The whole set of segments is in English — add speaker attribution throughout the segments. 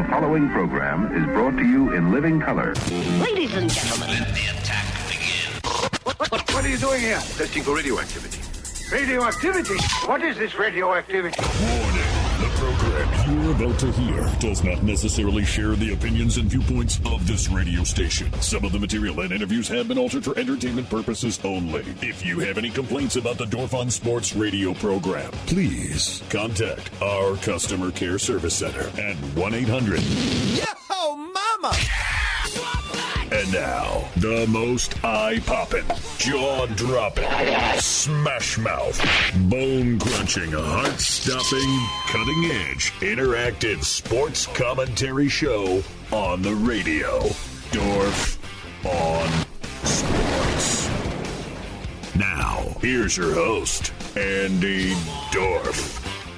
Speaker 1: The following program is brought to you in living color.
Speaker 2: Ladies and gentlemen, let the attack begin.
Speaker 3: What are you doing here?
Speaker 4: Testing for radioactivity.
Speaker 3: Radioactivity? What is this radioactivity?
Speaker 5: Warning. The program you're about to hear does not necessarily share the opinions and viewpoints of this radio station. Some of the material and interviews have been altered for entertainment purposes only. If you have any complaints about the Dorf on Sports radio program, please contact our customer care service center at 1-800.
Speaker 6: Yo, mama!
Speaker 5: And now, the most eye-popping, jaw-dropping, smash-mouth, bone-crunching, heart-stopping, cutting-edge, interactive sports commentary show on the radio. Dorf on Sports. Now, here's your host, Andy Dorf.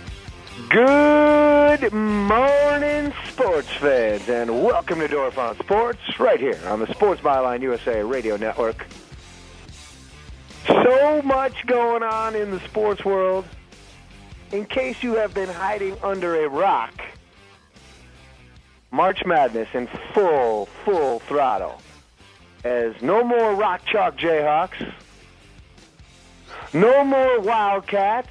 Speaker 7: Good morning, sports fans, and welcome to Dorf on Sports, right here on the Sports Byline USA Radio Network. So much going on in the sports world. In case you have been hiding under a rock, March Madness in full throttle. As no more Rock Chalk Jayhawks, no more Wildcats.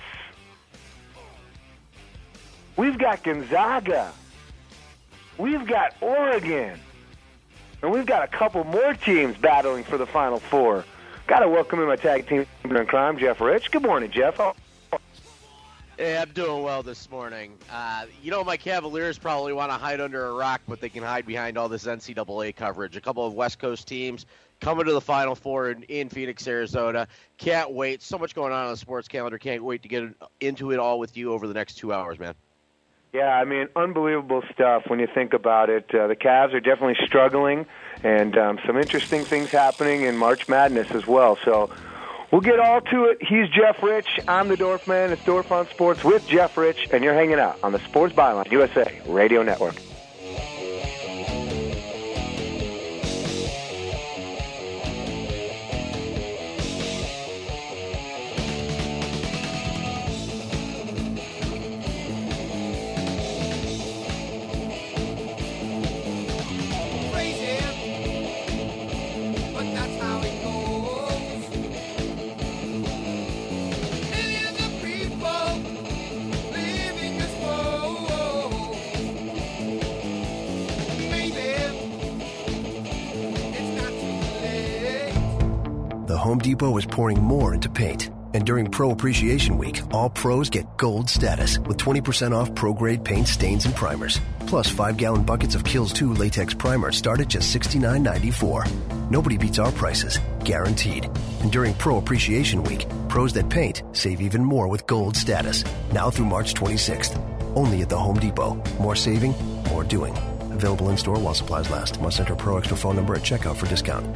Speaker 7: We've got Gonzaga. We've got Oregon. And we've got a couple more teams battling for the Final Four. Got to welcome in my tag team in crime, Jeff Rich. Good morning, Jeff.
Speaker 8: Hey, I'm doing well this morning. My Cavaliers probably want to hide under a rock, but they can hide behind all this NCAA coverage. A couple of West Coast teams coming to the Final Four in Phoenix, Arizona. Can't wait. So much going on the sports calendar. Can't wait to get into it all with you over the next 2 hours, man.
Speaker 7: Yeah, I mean, unbelievable stuff when you think about it. The Cavs are definitely struggling, and some interesting things happening in March Madness as well. So we'll get all to it. He's Jeff Rich. I'm the Dorf Man. It's Dorf on Sports with Jeff Rich, and you're hanging out on the Sports Byline USA Radio Network.
Speaker 9: Home Depot is pouring more into paint. And during Pro Appreciation Week, all pros get gold status with 20% off pro-grade paint, stains, and primers. Plus 5-gallon buckets of Kills 2 latex primer start at just $69.94. Nobody beats our prices, guaranteed. And during Pro Appreciation Week, pros that paint save even more with gold status. Now through March 26th. Only at the Home Depot. More saving, more doing. Available in-store while supplies last. Must enter Pro Extra phone number at checkout for discount.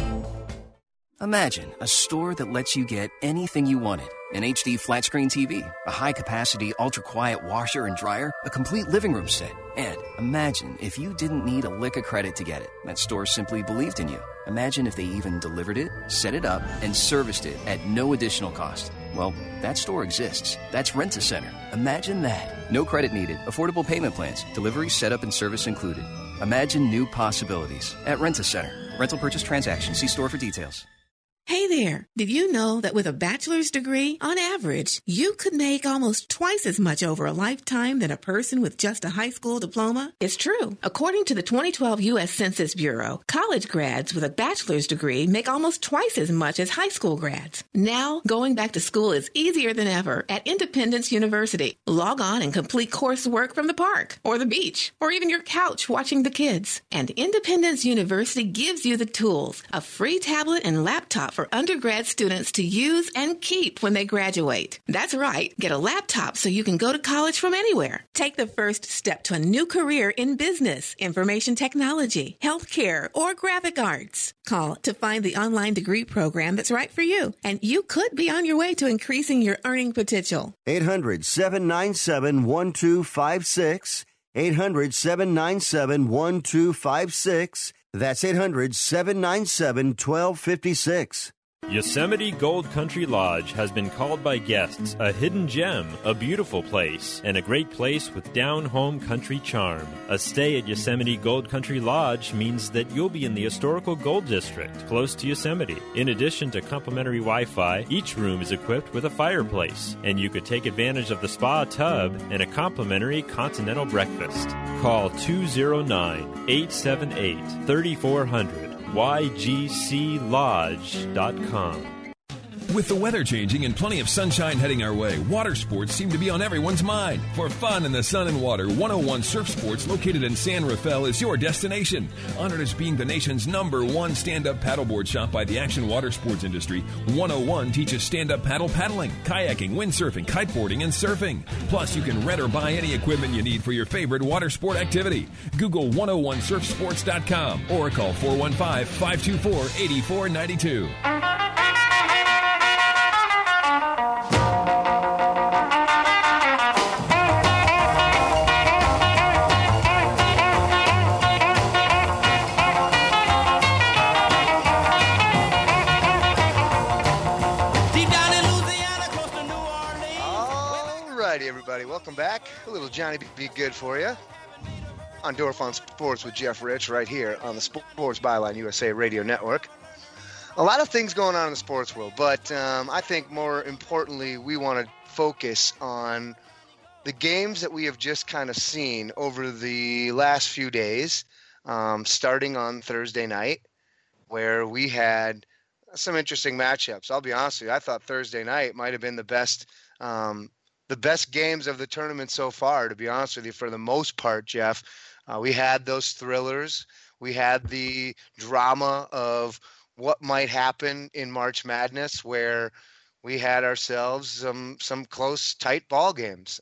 Speaker 10: Imagine a store that lets you get anything you wanted. An HD flat-screen TV, a high-capacity, ultra-quiet washer and dryer, a complete living room set. And imagine if you didn't need a lick of credit to get it. That store simply believed in you. Imagine if they even delivered it, set it up, and serviced it at no additional cost. Well, that store exists. That's Rent-A-Center. Imagine that. No credit needed. Affordable payment plans. Delivery, setup, and service included. Imagine new possibilities at Rent-A-Center. Rental purchase transaction. See store for details.
Speaker 11: Hey there, did you know that with a bachelor's degree, on average, you could make almost twice as much over a lifetime than a person with just a high school diploma? It's true. According to the 2012 U.S. Census Bureau, college grads with a bachelor's degree make almost twice as much as high school grads. Now, going back to school is easier than ever at Independence University. Log on and complete coursework from the park, or the beach, or even your couch watching the kids. And Independence University gives you the tools, a free tablet and laptop for undergrad students to use and keep when they graduate. That's right. Get a laptop so you can go to college from anywhere. Take the first step to a new career in business, information technology, healthcare, or graphic arts. Call to find the online degree program that's right for you, and you could be on your way to increasing your earning potential.
Speaker 12: 800-797-1256. 800-797-1256. That's 800-797-1256.
Speaker 4: Yosemite Gold Country Lodge has been called by guests a hidden gem, a beautiful place, and a great place with down-home country charm. A stay at Yosemite Gold Country Lodge means that you'll be in the historical Gold District, close to Yosemite. In addition to complimentary Wi-Fi, each room is equipped with a fireplace, and you could take advantage of the spa tub and a complimentary continental breakfast. Call 209-878-3400. YGCLodge.com.
Speaker 13: With the weather changing and plenty of sunshine heading our way, water sports seem to be on everyone's mind. For fun in the sun and water, 101 Surf Sports, located in San Rafael, is your destination. Honored as being the nation's #1 stand-up paddleboard shop by the action water sports industry, 101 teaches stand-up paddling, kayaking, windsurfing, kiteboarding, and surfing. Plus, you can rent or buy any equipment you need for your favorite water sport activity. Google 101surfsports.com or call 415-524-8492.
Speaker 14: Everybody, welcome back. A little Johnny Be Good for you on Dorf on Sports with Jeff Rich right here on the Sports Byline USA Radio Network. A lot of things going on in the sports world, but I think more importantly, we want to focus on the games that we have just kind of seen over the last few days, starting on Thursday night, where we had some interesting matchups. I'll be honest with you, I thought Thursday night might have been the best games of the tournament so far, to be honest with you, for the most part, Jeff. We had those thrillers. We had the drama of what might happen in March Madness, where we had ourselves some close, tight ball games.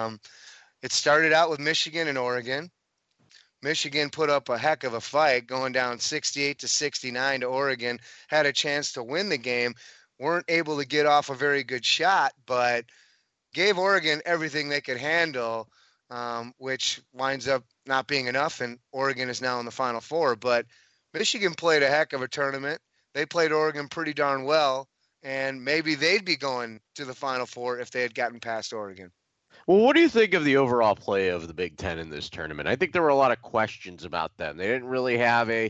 Speaker 14: It started out with Michigan and Oregon. Michigan put up a heck of a fight, going down 68-69 to Oregon, had a chance to win the game, weren't able to get off a very good shot, but gave Oregon everything they could handle, which winds up not being enough, and Oregon is now in the Final Four. But Michigan played a heck of a tournament. They played Oregon pretty darn well, and maybe they'd be going to the Final Four if they had gotten past Oregon.
Speaker 8: Well, what do you think of the overall play of the Big Ten in this tournament? I think there were a lot of questions about them. They didn't really have their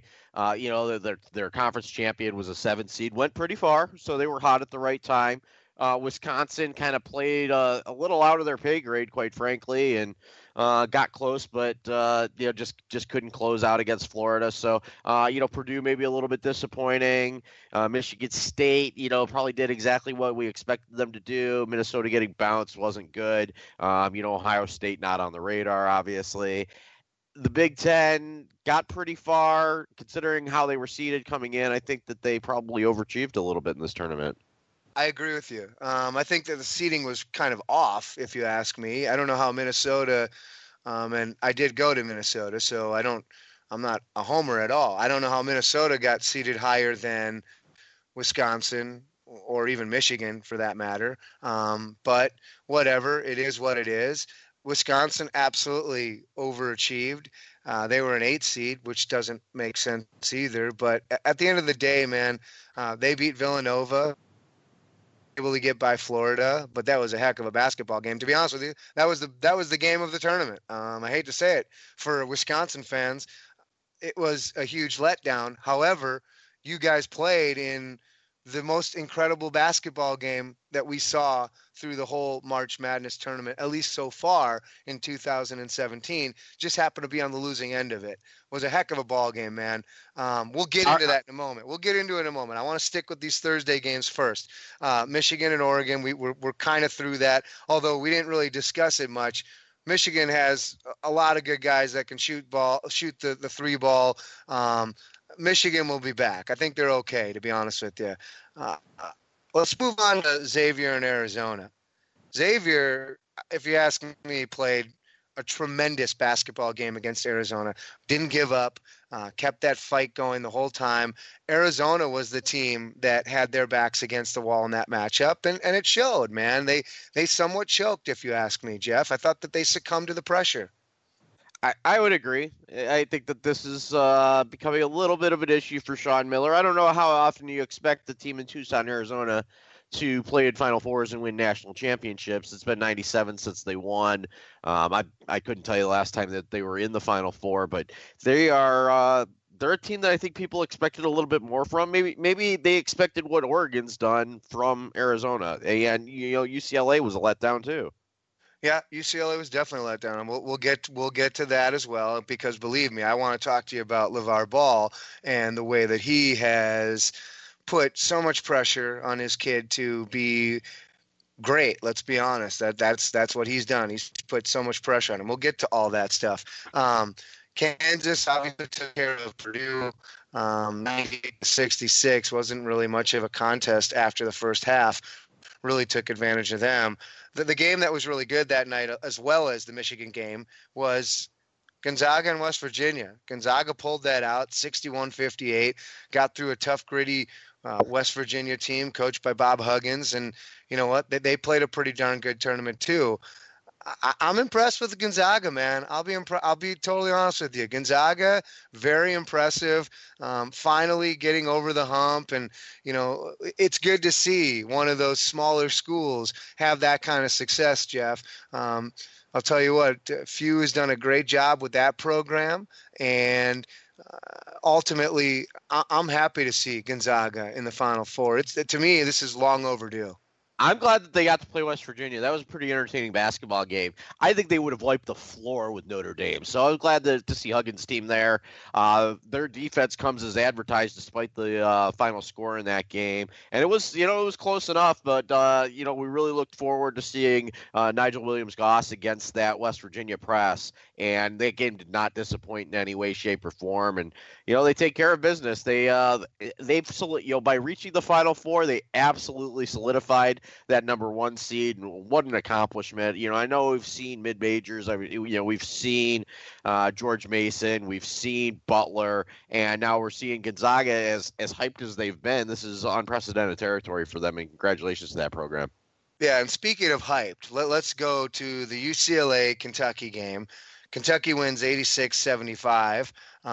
Speaker 8: conference champion was a 7th seed, went pretty far, so they were hot at the right time. Wisconsin kind of played a little out of their pay grade, quite frankly, and got close, but just couldn't close out against Florida. So Purdue maybe a little bit disappointing. Michigan State, probably did exactly what we expected them to do. Minnesota getting bounced wasn't good. Ohio State not on the radar, obviously. The Big Ten got pretty far considering how they were seeded coming in. I think that they probably overachieved a little bit in this tournament.
Speaker 14: I agree with you. I think that the seeding was kind of off, if you ask me. I don't know how Minnesota, and I did go to Minnesota, so I'm not a homer at all. I don't know how Minnesota got seeded higher than Wisconsin or even Michigan, for that matter. But whatever, it is what it is. Wisconsin absolutely overachieved. They were an 8 seed, which doesn't make sense either. But at the end of the day, man, they beat Villanova, able to get by Florida, but that was a heck of a basketball game. To be honest with you, that was the game of the tournament. I hate to say it, for Wisconsin fans, it was a huge letdown. However, you guys played in the most incredible basketball game that we saw through the whole March Madness tournament, at least so far in 2017. Just happened to be on the losing end of it. Was a heck of a ball game, man. We'll get into that in a moment. I want to stick with these Thursday games first. Michigan and Oregon, we're kind of through that, although we didn't really discuss it much. Michigan has a lot of good guys that can shoot the 3 ball. Michigan will be back. I think they're okay, to be honest with you. Let's move on to Xavier in Arizona. Xavier, if you ask me, played a tremendous basketball game against Arizona. Didn't give up, kept that fight going the whole time. Arizona was the team that had their backs against the wall in that matchup, and it showed, man. They somewhat choked, if you ask me, Jeff. I thought that they succumbed to the pressure.
Speaker 8: I would agree. I think that this is becoming a little bit of an issue for Sean Miller. I don't know how often you expect the team in Tucson, Arizona to play in Final Fours and win national championships. It's been 97 since they won. I couldn't tell you the last time that they were in the Final Four, but they're a team that I think people expected a little bit more from. Maybe they expected what Oregon's done from Arizona, and UCLA was a letdown too.
Speaker 14: Yeah, UCLA was definitely let down, and we'll get to that as well. Because believe me, I want to talk to you about LeVar Ball and the way that he has put so much pressure on his kid to be great. Let's be honest. That's what he's done. He's put so much pressure on him. We'll get to all that stuff. Kansas obviously took care of Purdue. 98-66 wasn't really much of a contest after the first half. Really took advantage of them. The game that was really good that night, as well as the Michigan game, was Gonzaga and West Virginia. Gonzaga pulled that out, 61-58, got through a tough, gritty West Virginia team coached by Bob Huggins. And you know what? They played a pretty darn good tournament too. I'm impressed with Gonzaga, man. I'll be totally honest with you. Gonzaga, very impressive. Finally getting over the hump, and it's good to see one of those smaller schools have that kind of success, Jeff. I'll tell you what, Few has done a great job with that program, and ultimately, I'm happy to see Gonzaga in the Final Four. To me, this is long overdue.
Speaker 8: I'm glad that they got to play West Virginia. That was a pretty entertaining basketball game. I think they would have wiped the floor with Notre Dame. So I was glad to see Huggins' team there. Their defense comes as advertised despite the final score in that game. And it was close enough, but, we really looked forward to seeing Nigel Williams-Goss against that West Virginia press. And that game did not disappoint in any way, shape, or form. And, they take care of business. They've by reaching the Final Four, they absolutely solidified that number one seed. And what an accomplishment. I know we've seen mid-majors. We've seen George Mason. We've seen Butler. And now we're seeing Gonzaga as hyped as they've been. This is unprecedented territory for them, and congratulations to that program.
Speaker 14: Yeah, and speaking of hyped, let's go to the UCLA-Kentucky game. Kentucky wins 86-75.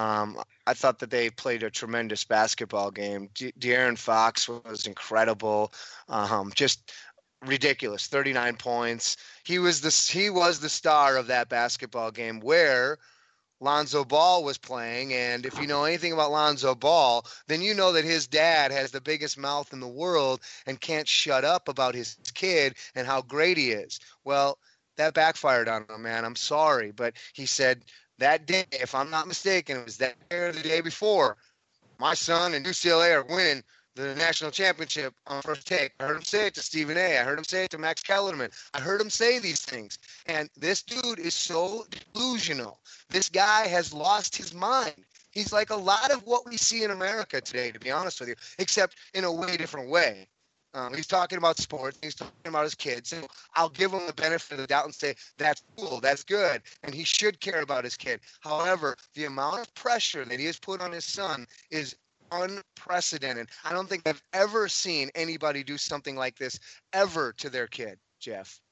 Speaker 14: I thought that they played a tremendous basketball game. De'Aaron Fox was incredible, just ridiculous. 39 points. He was the star of that basketball game where Lonzo Ball was playing. And if you know anything about Lonzo Ball, then you know that his dad has the biggest mouth in the world and can't shut up about his kid and how great he is. Well, that backfired on him, man. I'm sorry. But he said that day, if I'm not mistaken, it was that day or the day before, my son and UCLA are winning the national championship on First Take. I heard him say it to Stephen A. I heard him say it to Max Kellerman. I heard him say these things. And this dude is so delusional. This guy has lost his mind. He's like a lot of what we see in America today, to be honest with you, except in a way different way. He's talking about sports. He's talking about his kids. And I'll give him the benefit of the doubt and say, that's cool. That's good. And he should care about his kid. However, the amount of pressure that he has put on his son is unprecedented. I don't think I've ever seen anybody do something like this ever to their kid, Jeff.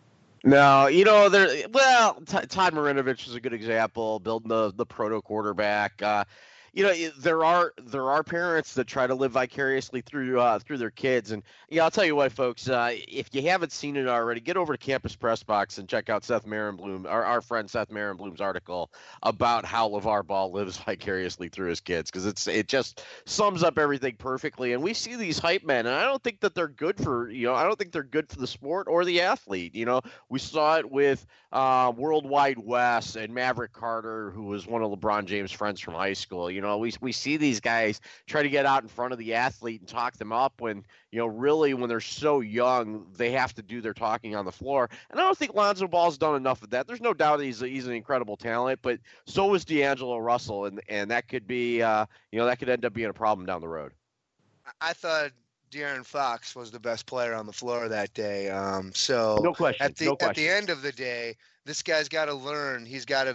Speaker 8: No, Todd Marinovich is a good example, building the proto quarterback. There are parents that try to live vicariously through their kids, and I'll tell you what, folks. If you haven't seen it already, get over to Campus Press Box and check out Seth Marenblum, our friend Seth Marenblum's article about how LeVar Ball lives vicariously through his kids, because it just sums up everything perfectly. And we see these hype men, and I don't think that they're good for I don't think they're good for the sport or the athlete. We saw it with Worldwide Wes and Maverick Carter, who was one of LeBron James' friends from high school. We see these guys try to get out in front of the athlete and talk them up when, really when they're so young, they have to do their talking on the floor. And I don't think Lonzo Ball's done enough of that. There's no doubt he's an incredible talent, but so is D'Angelo Russell. And that could be, that could end up being a problem down the road.
Speaker 14: I thought De'Aaron Fox was the best player on the floor that day. So
Speaker 8: no question.
Speaker 14: At the end of the day, this guy's got to learn. He's got to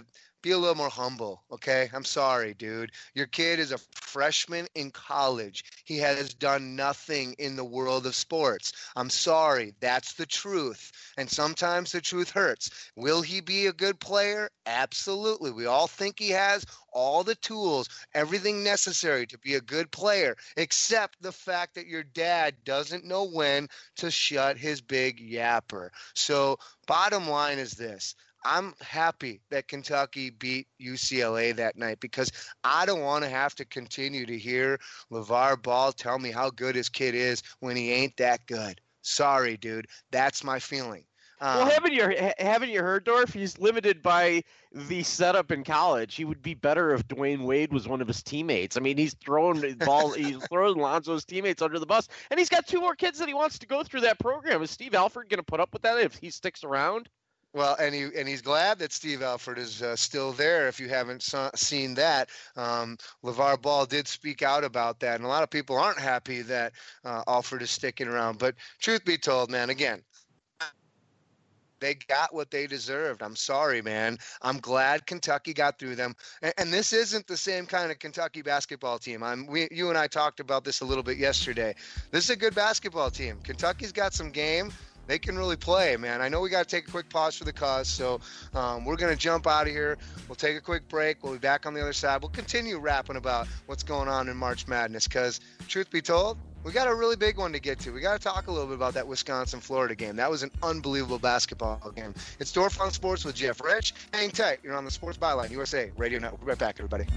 Speaker 14: be a little more humble, okay? I'm sorry, dude. Your kid is a freshman in college. He has done nothing in the world of sports. I'm sorry. That's the truth. And sometimes the truth hurts. Will he be a good player? Absolutely. We all think he has all the tools, everything necessary to be a good player, except the fact that your dad doesn't know when to shut his big yapper. So bottom line is this. I'm happy that Kentucky beat UCLA that night because I don't want to have to continue to hear LeVar Ball tell me how good his kid is when he ain't that good. Sorry, dude. That's my feeling.
Speaker 8: Well, haven't you heard, Dorf? He's limited by the setup in college. He would be better if Dwayne Wade was one of his teammates. I mean, he's throwing Lonzo's teammates under the bus, and he's got 2 more kids that he wants to go through that program. Is Steve Alford going to put up with that if he sticks around?
Speaker 14: Well, and he's glad that Steve Alford is still there. If you haven't seen that, LeVar Ball did speak out about that, and a lot of people aren't happy that Alford is sticking around. But truth be told, man, again, they got what they deserved. I'm sorry, man. I'm glad Kentucky got through them. And this isn't the same kind of Kentucky basketball team. You and I talked about this a little bit yesterday. This is a good basketball team. Kentucky's got some game. They can really play, man. I know we got to take a quick pause for the cause, so we're going to jump out of here. We'll take a quick break. We'll be back on the other side. We'll continue rapping about what's going on in March Madness because, truth be told, we got a really big one to get to. We got to talk a little bit about that Wisconsin-Florida game. That was an unbelievable basketball game. It's Dorf on Sports with Jeff Rich. Hang tight. You're on the Sports Byline, USA Radio Network. We'll be right back, everybody.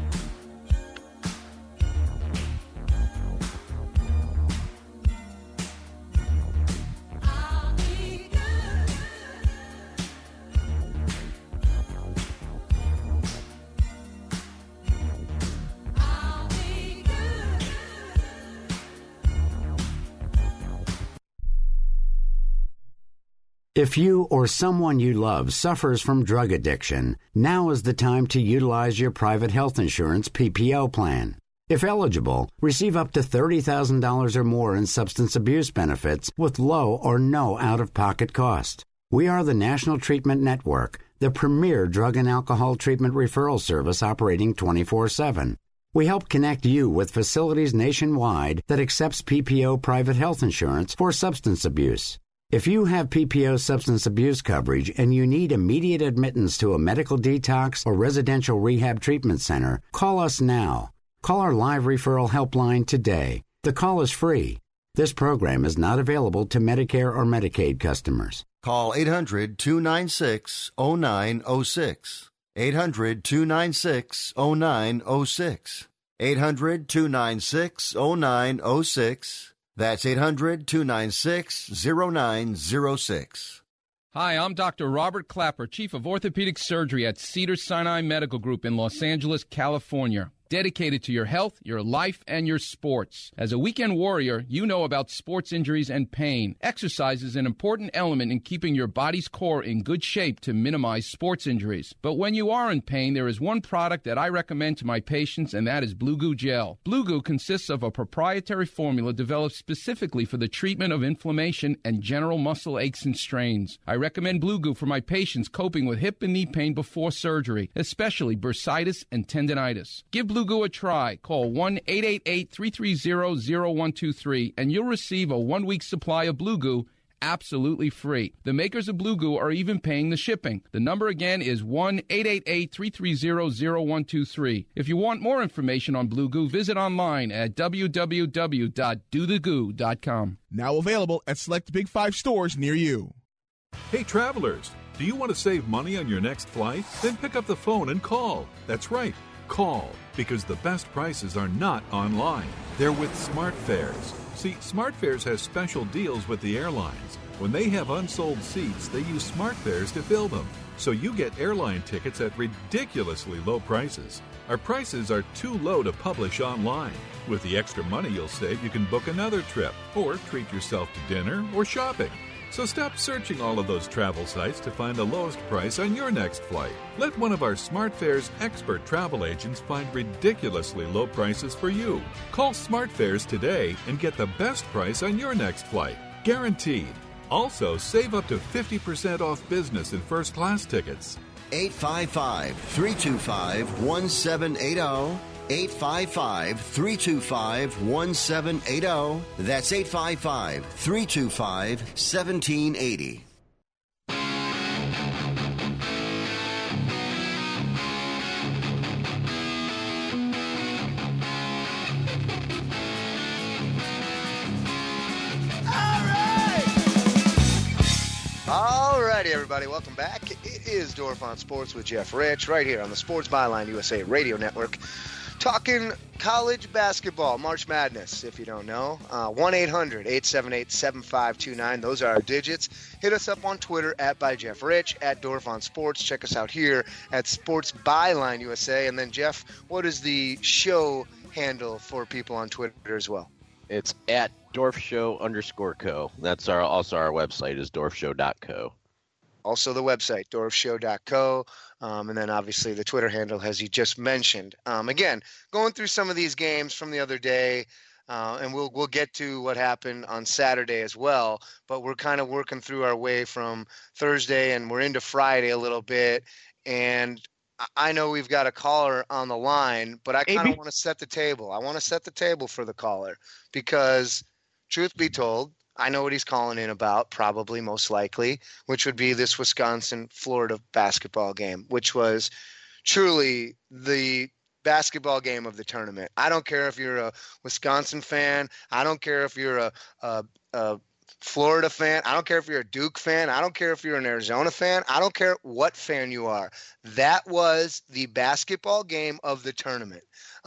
Speaker 15: If you or someone you love suffers from drug addiction, now is the time to utilize your private health insurance PPO plan. If eligible, receive up to $30,000 or more in substance abuse benefits with low or no out-of-pocket cost. We are the National Treatment Network, the premier drug and alcohol treatment referral service operating 24/7. We help connect you with facilities nationwide that accepts PPO private health insurance for substance abuse. If you have PPO substance abuse coverage and you need immediate admittance to a medical detox or residential rehab treatment center, call us now. Call our live referral helpline today. The call is free. This program is not available to Medicare or Medicaid customers.
Speaker 12: Call 800-296-0906. 800-296-0906. 800-296-0906. That's 800-296-0906.
Speaker 16: Hi, I'm Dr. Robert Clapper, Chief of Orthopedic Surgery at Cedars-Sinai Medical Group in Los Angeles, California. Dedicated to your health, your life, and your sports. As a weekend warrior, you know about sports injuries and pain. Exercise is an important element in keeping your body's core in good shape to minimize sports injuries. But when you are in pain, there is one product that I recommend to my patients, and that is Blue Goo Gel. Blue Goo consists of a proprietary formula developed specifically for the treatment of inflammation and general muscle aches and strains. I recommend Blue Goo for my patients coping with hip and knee pain before surgery, especially bursitis and tendinitis. Give Blue Goo a try. Call 1-888-330-0123 and you'll receive a 1-week supply of Blue Goo absolutely free. The makers of Blue Goo are even paying the shipping. The number again is 1-888-330-0123. If you want more information on Blue Goo, visit online at www.dothegoo.com.
Speaker 17: Now available at select Big 5 stores near you.
Speaker 18: Hey travelers, do you want to save money on your next flight? Then pick up the phone and call. That's right. Call, because the best prices are not online. They're with SmartFares. See, SmartFares has special deals with the airlines. When they have unsold seats, they use SmartFares to fill them. So you get airline tickets at ridiculously low prices. Our prices are too low to publish online. With the extra money you'll save, you can book another trip or treat yourself to dinner or shopping. So stop searching all of those travel sites to find the lowest price on your next flight. Let one of our SmartFares expert travel agents find ridiculously low prices for you. Call SmartFares today and get the best price on your next flight. Guaranteed. Also, save up to 50% off business and first class tickets.
Speaker 12: 855-325-1780. 855-325-1780. That's 855-325-1780.
Speaker 14: All righty, everybody. Welcome back. It is Dorf on Sports with Jeff Rich right here on the Sports Byline USA Radio Network. Talking college basketball, March Madness, if you don't know. 1-800-878-7529. Those are our digits. Hit us up on Twitter at @ByJeffRich, at Dorf on Sports. Check us out here at Sports Byline USA. And then, Jeff, what is the show handle for people on Twitter as well?
Speaker 8: It's at DorfShow_co. That's also our website is DorfShow.co.
Speaker 14: Also the website, DorfShow.co. And then obviously the Twitter handle, as you just mentioned. Again, going through some of these games from the other day, and we'll get to what happened on Saturday as well. But we're kind of working through our way from Thursday, and we're into Friday a little bit. And I know we've got a caller on the line, but I kind of want to set the table. I want to set the table for the caller because, truth be told, I know what he's calling in about, probably most likely, which would be this Wisconsin-Florida basketball game, which was truly the basketball game of the tournament. I don't care if you're a Wisconsin fan. I don't care if you're a Florida fan. I don't care if you're a Duke fan. I don't care if you're an Arizona fan. I don't care what fan you are. That was the basketball game of the tournament.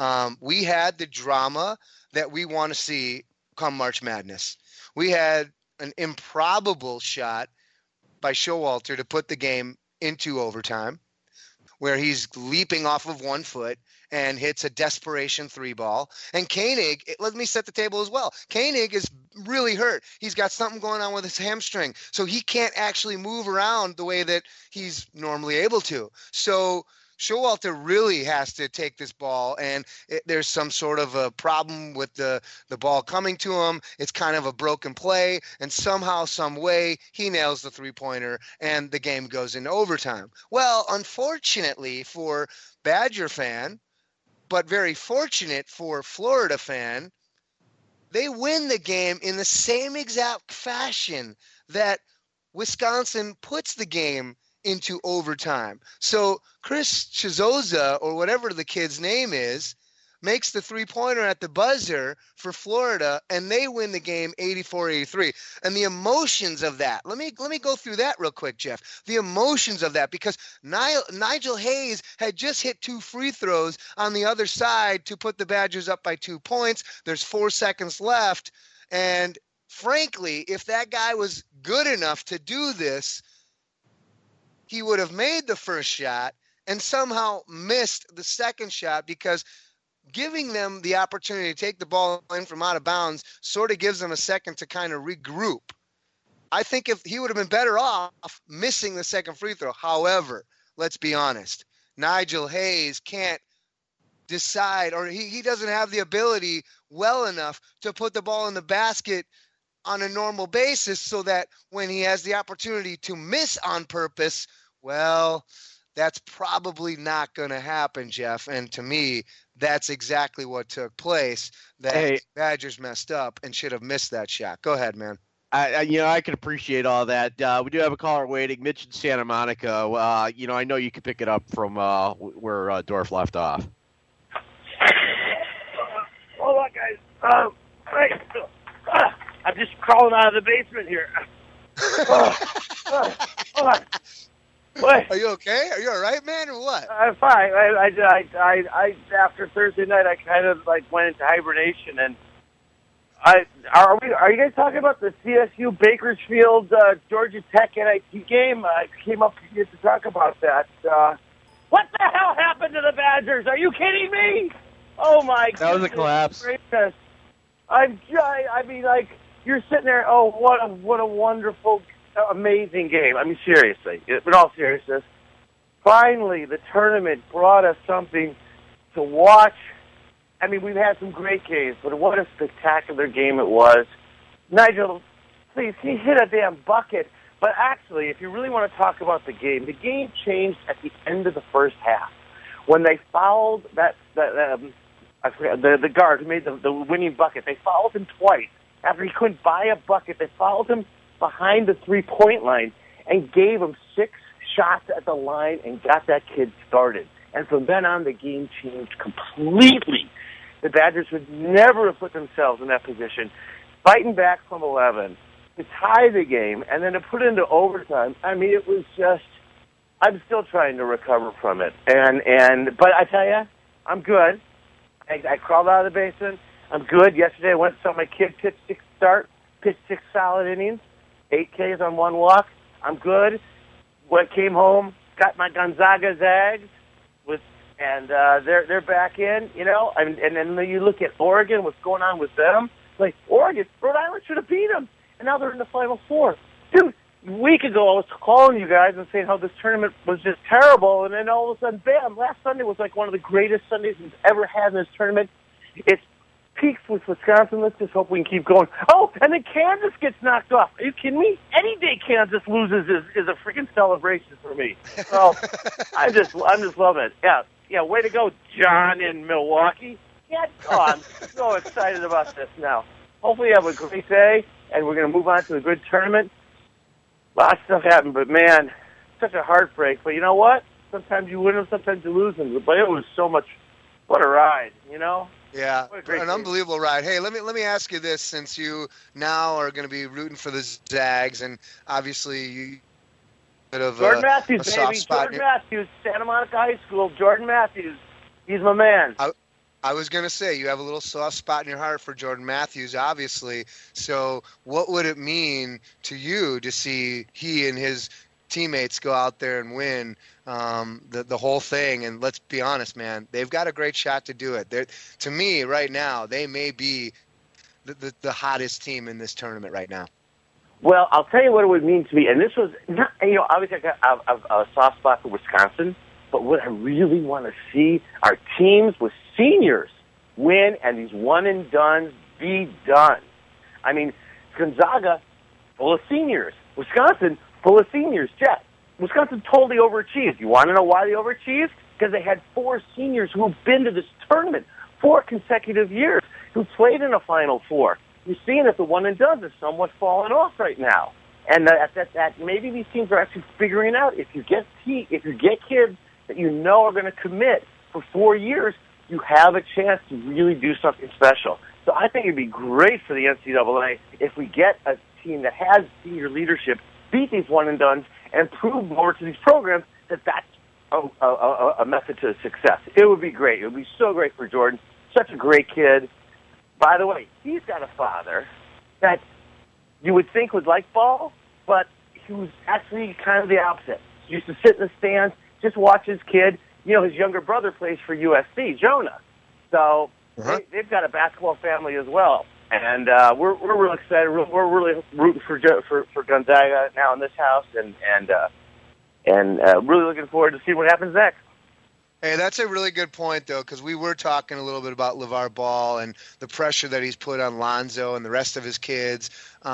Speaker 14: We had the drama that we want to see come March Madness. We had an improbable shot by Showalter to put the game into overtime, where he's leaping off of 1 foot and hits a desperation 3-ball. And Koenig, let me set the table as well. Koenig is really hurt. He's got something going on with his hamstring, so he can't actually move around the way that he's normally able to. So Showalter really has to take this ball, and there's some sort of a problem with the ball coming to him. It's kind of a broken play, and somehow, some way, he nails the three-pointer, and the game goes into overtime. Well, unfortunately for Badger fan, but very fortunate for Florida fan, they win the game in the same exact fashion that Wisconsin puts the game into overtime. So Chris Chizoza, or whatever the kid's name is, makes the three-pointer at the buzzer for Florida, and they win the game 84-83. And the emotions of that, let me go through that real quick, Jeff. The emotions of that, because Nigel Hayes had just hit 2 free throws on the other side to put the Badgers up by 2 points. There's 4 seconds left, and frankly, if that guy was good enough to do this, he would have made the first shot and somehow missed the second shot, because giving them the opportunity to take the ball in from out of bounds sort of gives them a second to kind of regroup. I think if he would have been better off missing the second free throw. However, let's be honest, Nigel Hayes can't decide, or he doesn't have the ability well enough to put the ball in the basket on a normal basis, so that when he has the opportunity to miss on purpose, well, that's probably not going to happen, Jeff. And to me, that's exactly what took place. That Badgers messed up and should have missed that shot. Go ahead, man.
Speaker 8: I can appreciate all that. We do have a caller waiting, Mitch in Santa Monica. I know you can pick it up from where Dorf left off.
Speaker 19: Hold on, guys. I'm just crawling out of the basement here. Hold on. What?
Speaker 14: Are you okay? You all right, man, or what?
Speaker 19: I'm fine. I after Thursday night, I kind of went into hibernation, and are you guys talking about the CSU Bakersfield Georgia Tech NIT game? I came up here to talk about that. What the hell happened to the Badgers? Are you kidding me? Oh my God!
Speaker 8: That was a collapse.
Speaker 19: Gracious. You're sitting there. Oh, what a wonderful, amazing game. I mean, seriously, in all seriousness, finally the tournament brought us something to watch. I mean, we've had some great games, but what a spectacular game it was. Nigel, please, he hit a damn bucket But actually, if you really want to talk about the game changed at the end of the first half when they fouled I forgot, the guard who made the winning bucket. They fouled him twice. After he couldn't buy a bucket, they fouled him behind the three-point line and gave him 6 shots at the line and got that kid started. And from then on, the game changed completely. The Badgers would never have put themselves in that position, fighting back from 11 to tie the game and then to put it into overtime. I mean, it was just, I'm still trying to recover from it. But I tell you, I'm good. I crawled out of the basement. I'm good. Yesterday I went and saw my kid pitch 6 solid innings, 8 Ks on 1 walk. I'm good. When I came home, got my Gonzaga Zags, and they're back in, you know. And then you look at Oregon, what's going on with them. Like, Oregon, Rhode Island should have beat them, and now they're in the Final Four. Dude, a week ago I was calling you guys and saying how this tournament was just terrible, and then all of a sudden, bam, last Sunday was like one of the greatest Sundays we've ever had in this tournament. It's peaks with Wisconsin. Let's just hope we can keep going. Oh, and then Kansas gets knocked off. Are you kidding me? Any day Kansas loses is a freaking celebration for me. So I'm just loving it. Yeah, way to go, John in Milwaukee. Yeah, I'm so excited about this now. Hopefully you have a great day, and we're going to move on to a good tournament. Lots of stuff happened, but man, such a heartbreak. But you know what? Sometimes you win them, sometimes you lose them. But it was so much, what a ride, you know?
Speaker 14: Yeah, an unbelievable ride. Hey, let me ask you this, since you now are going to be rooting for the Zags, and obviously you bit of
Speaker 19: Jordan Matthews,
Speaker 14: a
Speaker 19: baby.
Speaker 14: soft spot.
Speaker 19: Jordan Matthews, Santa Monica High School. Jordan Matthews, he's my man.
Speaker 14: I was going to say, you have a little soft spot in your heart for Jordan Matthews, obviously. So what would it mean to you to see he and his teammates go out there and win the whole thing? And let's be honest, man, they've got a great shot to do it. To me, right now, they may be the hottest team in this tournament right now.
Speaker 19: Well, I'll tell you what it would mean to me. And this was, not, you know, obviously I got a soft spot for Wisconsin, but what I really want to see are teams with seniors win and these one-and-dones be done. I mean, Gonzaga, full of seniors. Wisconsin, full of seniors. Jeff, Wisconsin totally overachieved. You want to know why they overachieved? Because they had 4 seniors who have been to this tournament 4 consecutive years, who played in a Final Four. You're seeing that the one-and-dones are somewhat falling off right now. And that maybe these teams are actually figuring out if you get kids that you know are going to commit for 4 years, you have a chance to really do something special. So I think it'd be great for the NCAA if we get a team that has senior leadership beat these one-and-dones and prove more to these programs that that's a method to success. It would be great. It would be so great for Jordan. Such a great kid. By the way, he's got a father that you would think would like ball, but he was actually kind of the opposite. He used to sit in the stands, just watch his kid. You know, his younger brother plays for USC, Jonah. So they've got a basketball family as well. And we're really excited. We're really rooting for Gonzaga now in this house, and really looking forward to seeing what happens next.
Speaker 14: Hey, that's a really good point, though, because we were talking a little bit about LeVar Ball and the pressure that he's put on Lonzo and the rest of his kids.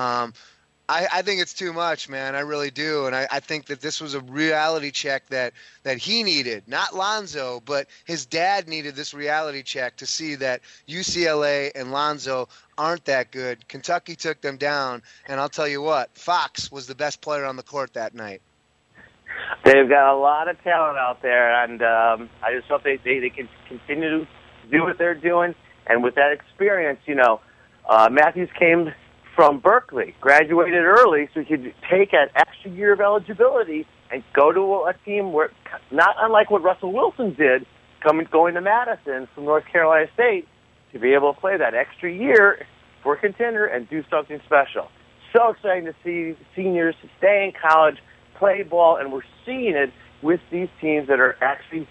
Speaker 14: I think it's too much, man. I really do. And I think that this was a reality check that he needed. Not Lonzo, but his dad needed this reality check to see that UCLA and Lonzo aren't that good. Kentucky took them down. And I'll tell you what, Fox was the best player on the court that night.
Speaker 19: They've got a lot of talent out there, and I just hope they can continue to do what they're doing. And with that experience, you know, Matthews came from Berkeley, graduated early, so he could take an extra year of eligibility and go to a team where, not unlike what Russell Wilson did, going to Madison from North Carolina State, to be able to play that extra year for a contender and do something special. So exciting to see seniors stay in college, play ball, and we're seeing it with these teams that are actually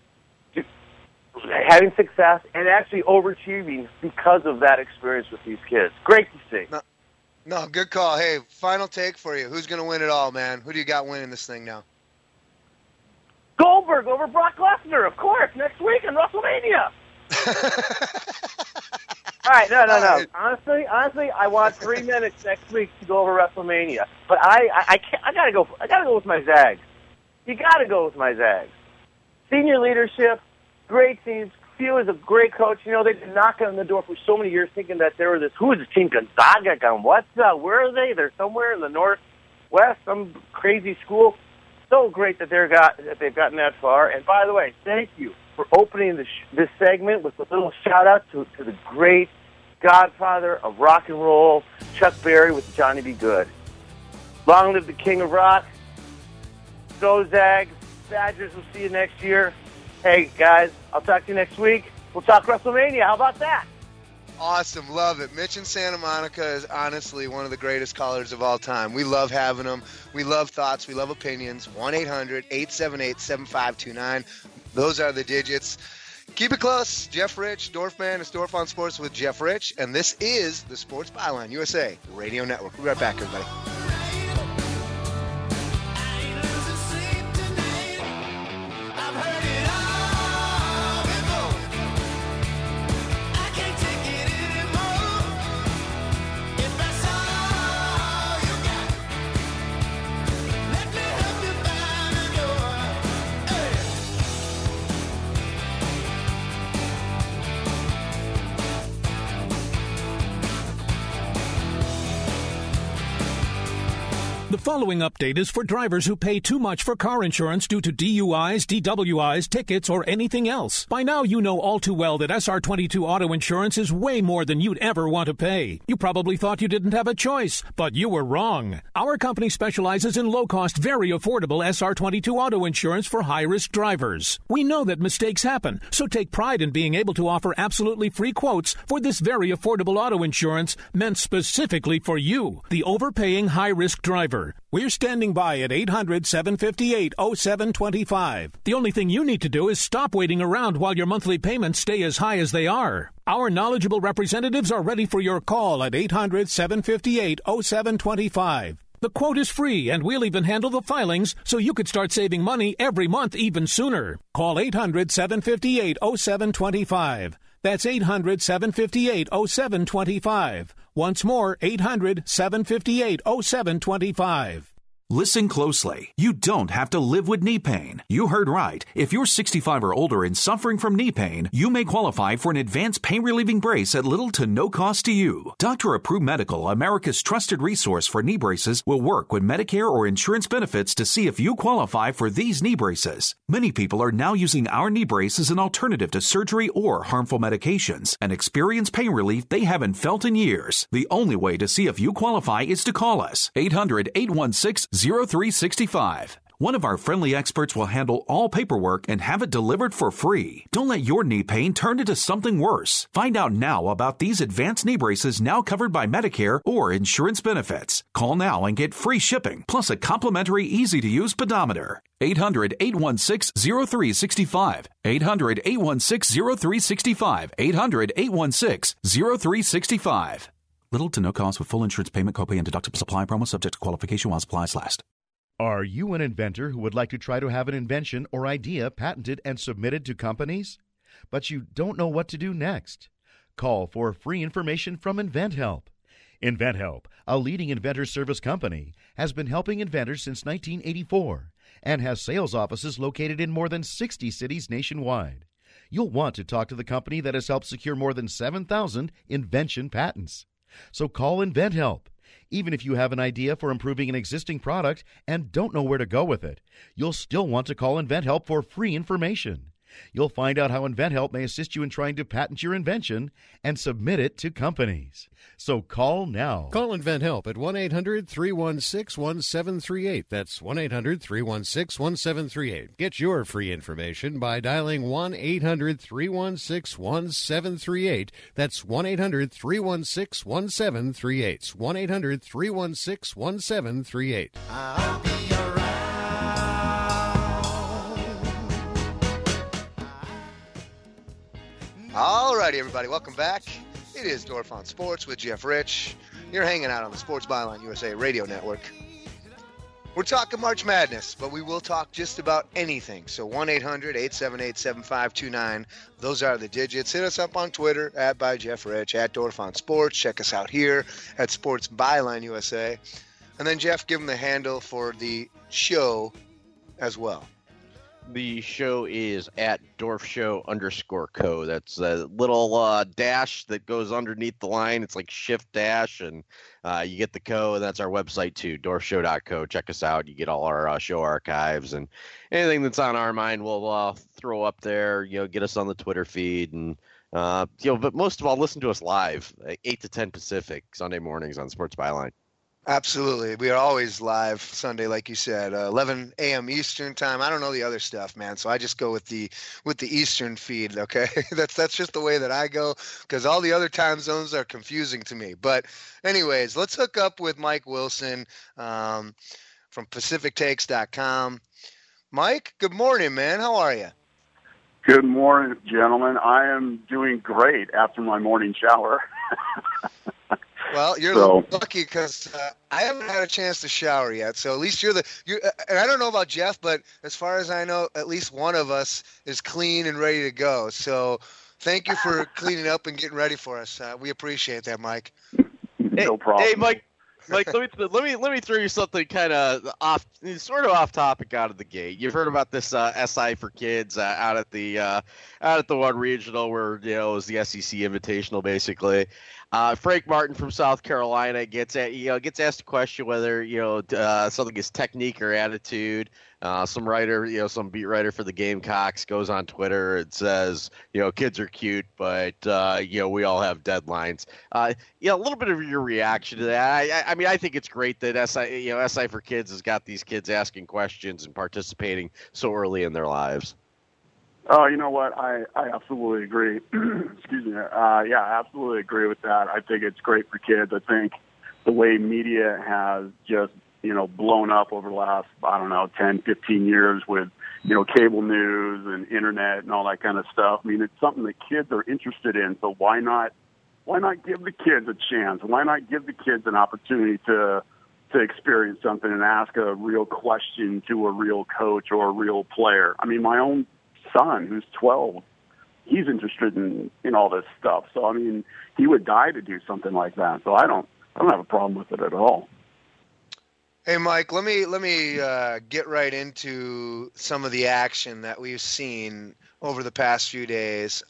Speaker 19: having success and actually overachieving because of that experience with these kids. Great to see.
Speaker 14: No, good call. Hey, final take for you. Who's going to win it all, man? Who do you got winning this thing now?
Speaker 19: Goldberg over Brock Lesnar, of course, next week in WrestleMania. All right, no. Honestly, I want 3 minutes next week to go over WrestleMania. But I can't. I gotta go with my Zags. You gotta go with my Zags. Senior leadership, great teams. Few is a great coach. You know, they've been knocking on the door for so many years, thinking that they were this. Who is the team? Gonzaga? Where are they? They're somewhere in the Northwest, some crazy school. So great that they've gotten that far. And by the way, thank you for opening this segment with a little shout out to the great godfather of rock and roll, Chuck Berry, with Johnny B. Good. Long live the King of Rock. Go Zags. Badgers, will see you next year. Hey, guys, I'll talk to you next week. We'll talk WrestleMania. How about that?
Speaker 14: Awesome. Love it. Mitch in Santa Monica is honestly one of the greatest callers of all time. We love having them. We love thoughts. We love opinions. 1-800-878-7529. Those are the digits. Keep it close. Jeff Rich, Dorfman. It's Dorf on Sports with Jeff Rich. And this is the Sports Byline USA Radio Network. We'll be right back, everybody.
Speaker 20: The following update is for drivers who pay too much for car insurance due to DUIs, DWIs, tickets, or anything else. By now, you know all too well that SR22 auto insurance is way more than you'd ever want to pay. You probably thought you didn't have a choice, but you were wrong. Our company specializes in low-cost, very affordable SR22 auto insurance for high-risk drivers. We know that mistakes happen, so take pride in being able to offer absolutely free quotes for this very affordable auto insurance meant specifically for you, the overpaying high-risk driver. We're standing by at 800-758-0725. The only thing you need to do is stop waiting around while your monthly payments stay as high as they are. Our knowledgeable representatives are ready for your call at 800-758-0725. The quote is free, and we'll even handle the filings so you could start saving money every month even sooner. Call 800-758-0725. That's 800-758-0725. Once more, 800-758-0725.
Speaker 21: Listen closely. You don't have to live with knee pain. You heard right. If you're 65 or older and suffering from knee pain, you may qualify for an advanced pain-relieving brace at little to no cost to you. Dr. Approved Medical, America's trusted resource for knee braces, will work with Medicare or insurance benefits to see if you qualify for these knee braces. Many people are now using our knee brace as an alternative to surgery or harmful medications and experience pain relief they haven't felt in years. The only way to see if you qualify is to call us. 800-816-0365. One of our friendly experts will handle all paperwork and have it delivered for free. Don't let your knee pain turn into something worse. Find out now about these advanced knee braces now covered by Medicare or insurance benefits. Call now and get free shipping, plus a complimentary easy-to-use pedometer. 800-816-0365. 800-816-0365. 800-816-0365. Little to no cost with full insurance payment, copay, and deductible supply promo subject to qualification while supplies last.
Speaker 22: Are you an inventor who would like to try to have an invention or idea patented and submitted to companies? But you don't know what to do next? Call for free information from InventHelp. InventHelp, a leading inventor service company, has been helping inventors since 1984 and has sales offices located in more than 60 cities nationwide. You'll want to talk to the company that has helped secure more than 7,000 invention patents. So call InventHelp. Even if you have an idea for improving an existing product and don't know where to go with it, you'll still want to call InventHelp for free information. You'll find out how InventHelp may assist you in trying to patent your invention and submit it to companies. So call now.
Speaker 23: Call InventHelp at 1-800-316-1738. That's 1-800-316-1738. Get your free information by dialing 1-800-316-1738. That's 1-800-316-1738. 1-800-316-1738.
Speaker 14: All righty, everybody. Welcome back. It is Dorf on Sports with Jeff Rich. You're hanging out on the Sports Byline USA Radio Network. We're talking March Madness, but we will talk just about anything. So 1-800-878-7529. Those are the digits. Hit us up on Twitter, @ByJeffRich, @DorfOnSports. Check us out here at Sports Byline USA. And then, Jeff, give them the handle for the show as well.
Speaker 8: The show is @DorfShow_co. That's a little dash that goes underneath the line. It's like shift dash, and you get the co, and that's our website too, DorfShow.co. Check us out. You get all our show archives, and anything that's on our mind we'll throw up there. Get us on the Twitter feed, and but most of all, listen to us live, 8 to 10 Pacific, Sunday mornings on Sports Byline.
Speaker 14: Absolutely. We are always live Sunday, like you said, 11 a.m. Eastern time. I don't know the other stuff, man, so I just go with the Eastern feed, okay? That's just the way that I go, because all the other time zones are confusing to me. But anyways, let's hook up with Mike Wilson from PacificTakes.com. Mike, good morning, man. How are you?
Speaker 1: Good morning, gentlemen. I am doing great after my morning shower.
Speaker 14: Well, you're lucky because I haven't had a chance to shower yet. So at least you're and I don't know about Jeff, but as far as I know, at least one of us is clean and ready to go. So thank you for cleaning up and getting ready for us. We appreciate that, Mike.
Speaker 1: No problem.
Speaker 8: Hey, Mike, let me throw you something kind of off topic out of the gate. You've heard about this SI for kids out at the one regional where it was the SEC Invitational basically. Frank Martin from South Carolina gets asked a question whether something is technique or attitude. Some beat writer for the Gamecocks goes on Twitter and says, kids are cute, but we all have deadlines. A little bit of your reaction to that. I mean, I think it's great that SI for Kids has got these kids asking questions and participating so early in their lives.
Speaker 1: Oh, you know what? I absolutely agree. Excuse me. I absolutely agree with that. I think it's great for kids. I think the way media has just, blown up over the last, 10, 15 years with, cable news and internet and all that kind of stuff. I mean, it's something that kids are interested in. So why not give the kids a chance? Why not give the kids an opportunity to experience something and ask a real question to a real coach or a real player? I mean, my own son, who's 12, he's interested in all this stuff. So I mean, he would die to do something like that. So I don't have a problem with it at all.
Speaker 14: Hey, Mike, let me get right into some of the action that we've seen over the past few days.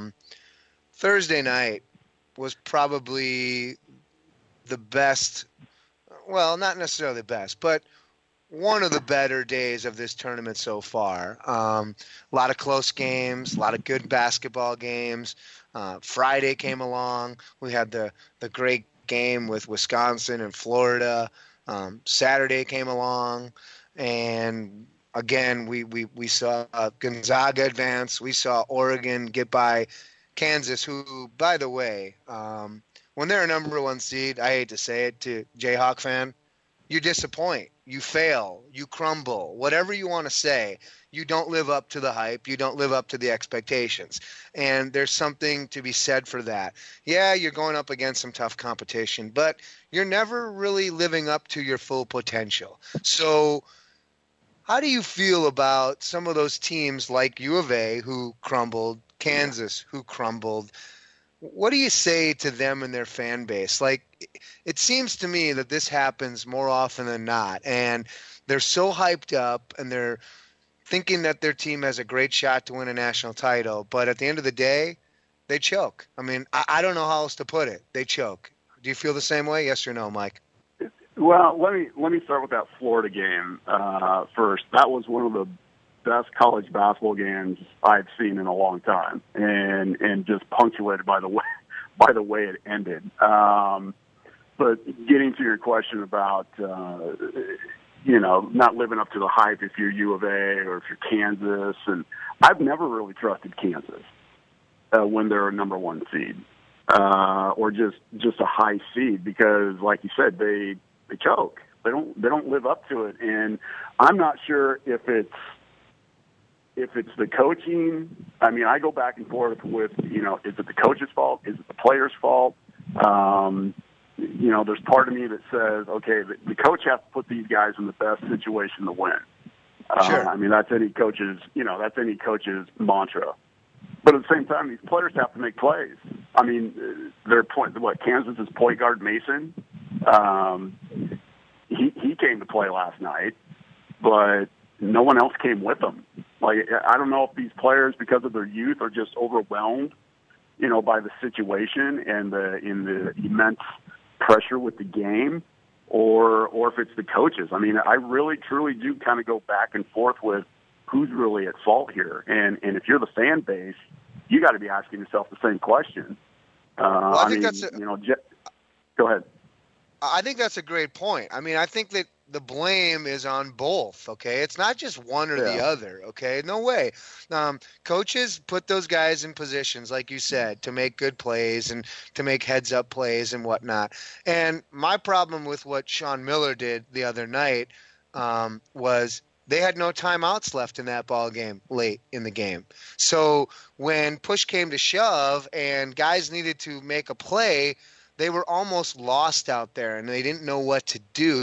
Speaker 14: Thursday night was probably the best. Well, not necessarily the best, but one of the better days of this tournament so far. A lot of close games, a lot of good basketball games. Friday came along. We had the great game with Wisconsin and Florida. Saturday came along, and again we saw Gonzaga advance. We saw Oregon get by Kansas, who, by the way, when they're a number one seed, I hate to say it to Jayhawk fan, you disappoint. You fail, you crumble, whatever you want to say, you don't live up to the hype, you don't live up to the expectations. And there's something to be said for that. Yeah, you're going up against some tough competition, but you're never really living up to your full potential. So how do you feel about some of those teams like U of A who crumbled, Kansas who crumbled? What do you say to them and their fan base? Like, it seems to me that this happens more often than not, and they're so hyped up and they're thinking that their team has a great shot to win a national title, but at the end of the day, they choke. I mean, I don't know how else to put it. They choke. Do you feel the same way? Yes or no, Mike?
Speaker 1: Well, let me start with that Florida game first. That was one of the best college basketball games I've seen in a long time, and just punctuated by the way it ended. But getting to your question about not living up to the hype if you're U of A or if you're Kansas, and I've never really trusted Kansas when they're a number one seed or just a high seed, because, like you said, they choke. They don't live up to it, and I'm not sure if it's the coaching. I mean, I go back and forth with, is it the coach's fault? Is it the player's fault? there's part of me that says, okay, the coach has to put these guys in the best situation to win.
Speaker 14: Sure.
Speaker 1: I mean, that's any coach's mantra. But at the same time, these players have to make plays. I mean, Kansas's point guard Mason, he came to play last night, but no one else came with him. Like, I don't know if these players, because of their youth, are just overwhelmed, by the situation and the immense pressure with the game, or if it's the coaches. I mean, I really, truly do kind of go back and forth with who's really at fault here. And if you're the fan base, you got to be asking yourself the same question.
Speaker 14: Well, I think
Speaker 1: go ahead.
Speaker 14: I think that's a great point. I mean, I think that the blame is on both, okay? It's not just one or the other, okay? No way. Coaches put those guys in positions, like you said, to make good plays and to make heads-up plays and whatnot. And my problem with what Sean Miller did the other night was they had no timeouts left in that ball game late in the game. So when push came to shove and guys needed to make a play, they were almost lost out there, and they didn't know what to do.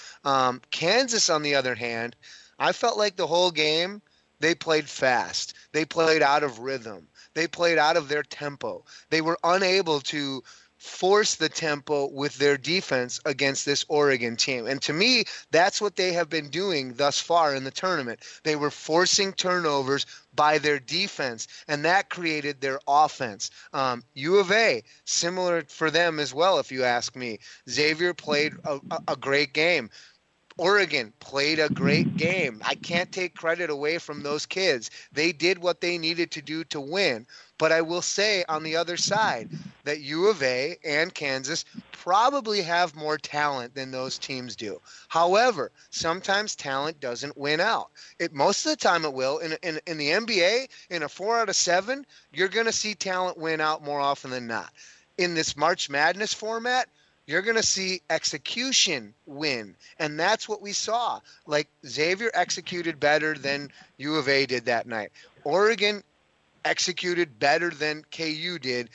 Speaker 14: Kansas, on the other hand, I felt like the whole game they played fast. They played out of rhythm. They played out of their tempo. They were unable to force the tempo with their defense against this Oregon team. And to me, that's what they have been doing thus far in the tournament. They were forcing turnovers by their defense, and that created their offense. U of A, similar for them as well, if you ask me. Xavier played a great game. Oregon played a great game. I can't take credit away from those kids. They did what they needed to do to win. But I will say on the other side that U of A and Kansas probably have more talent than those teams do. However, sometimes talent doesn't win out. Most of the time it will. In the NBA, in a 4 out of 7, you're going to see talent win out more often than not. In this March Madness format, you're going to see execution win. And that's what we saw. Like, Xavier executed better than U of A did that night. Oregon executed better than KU did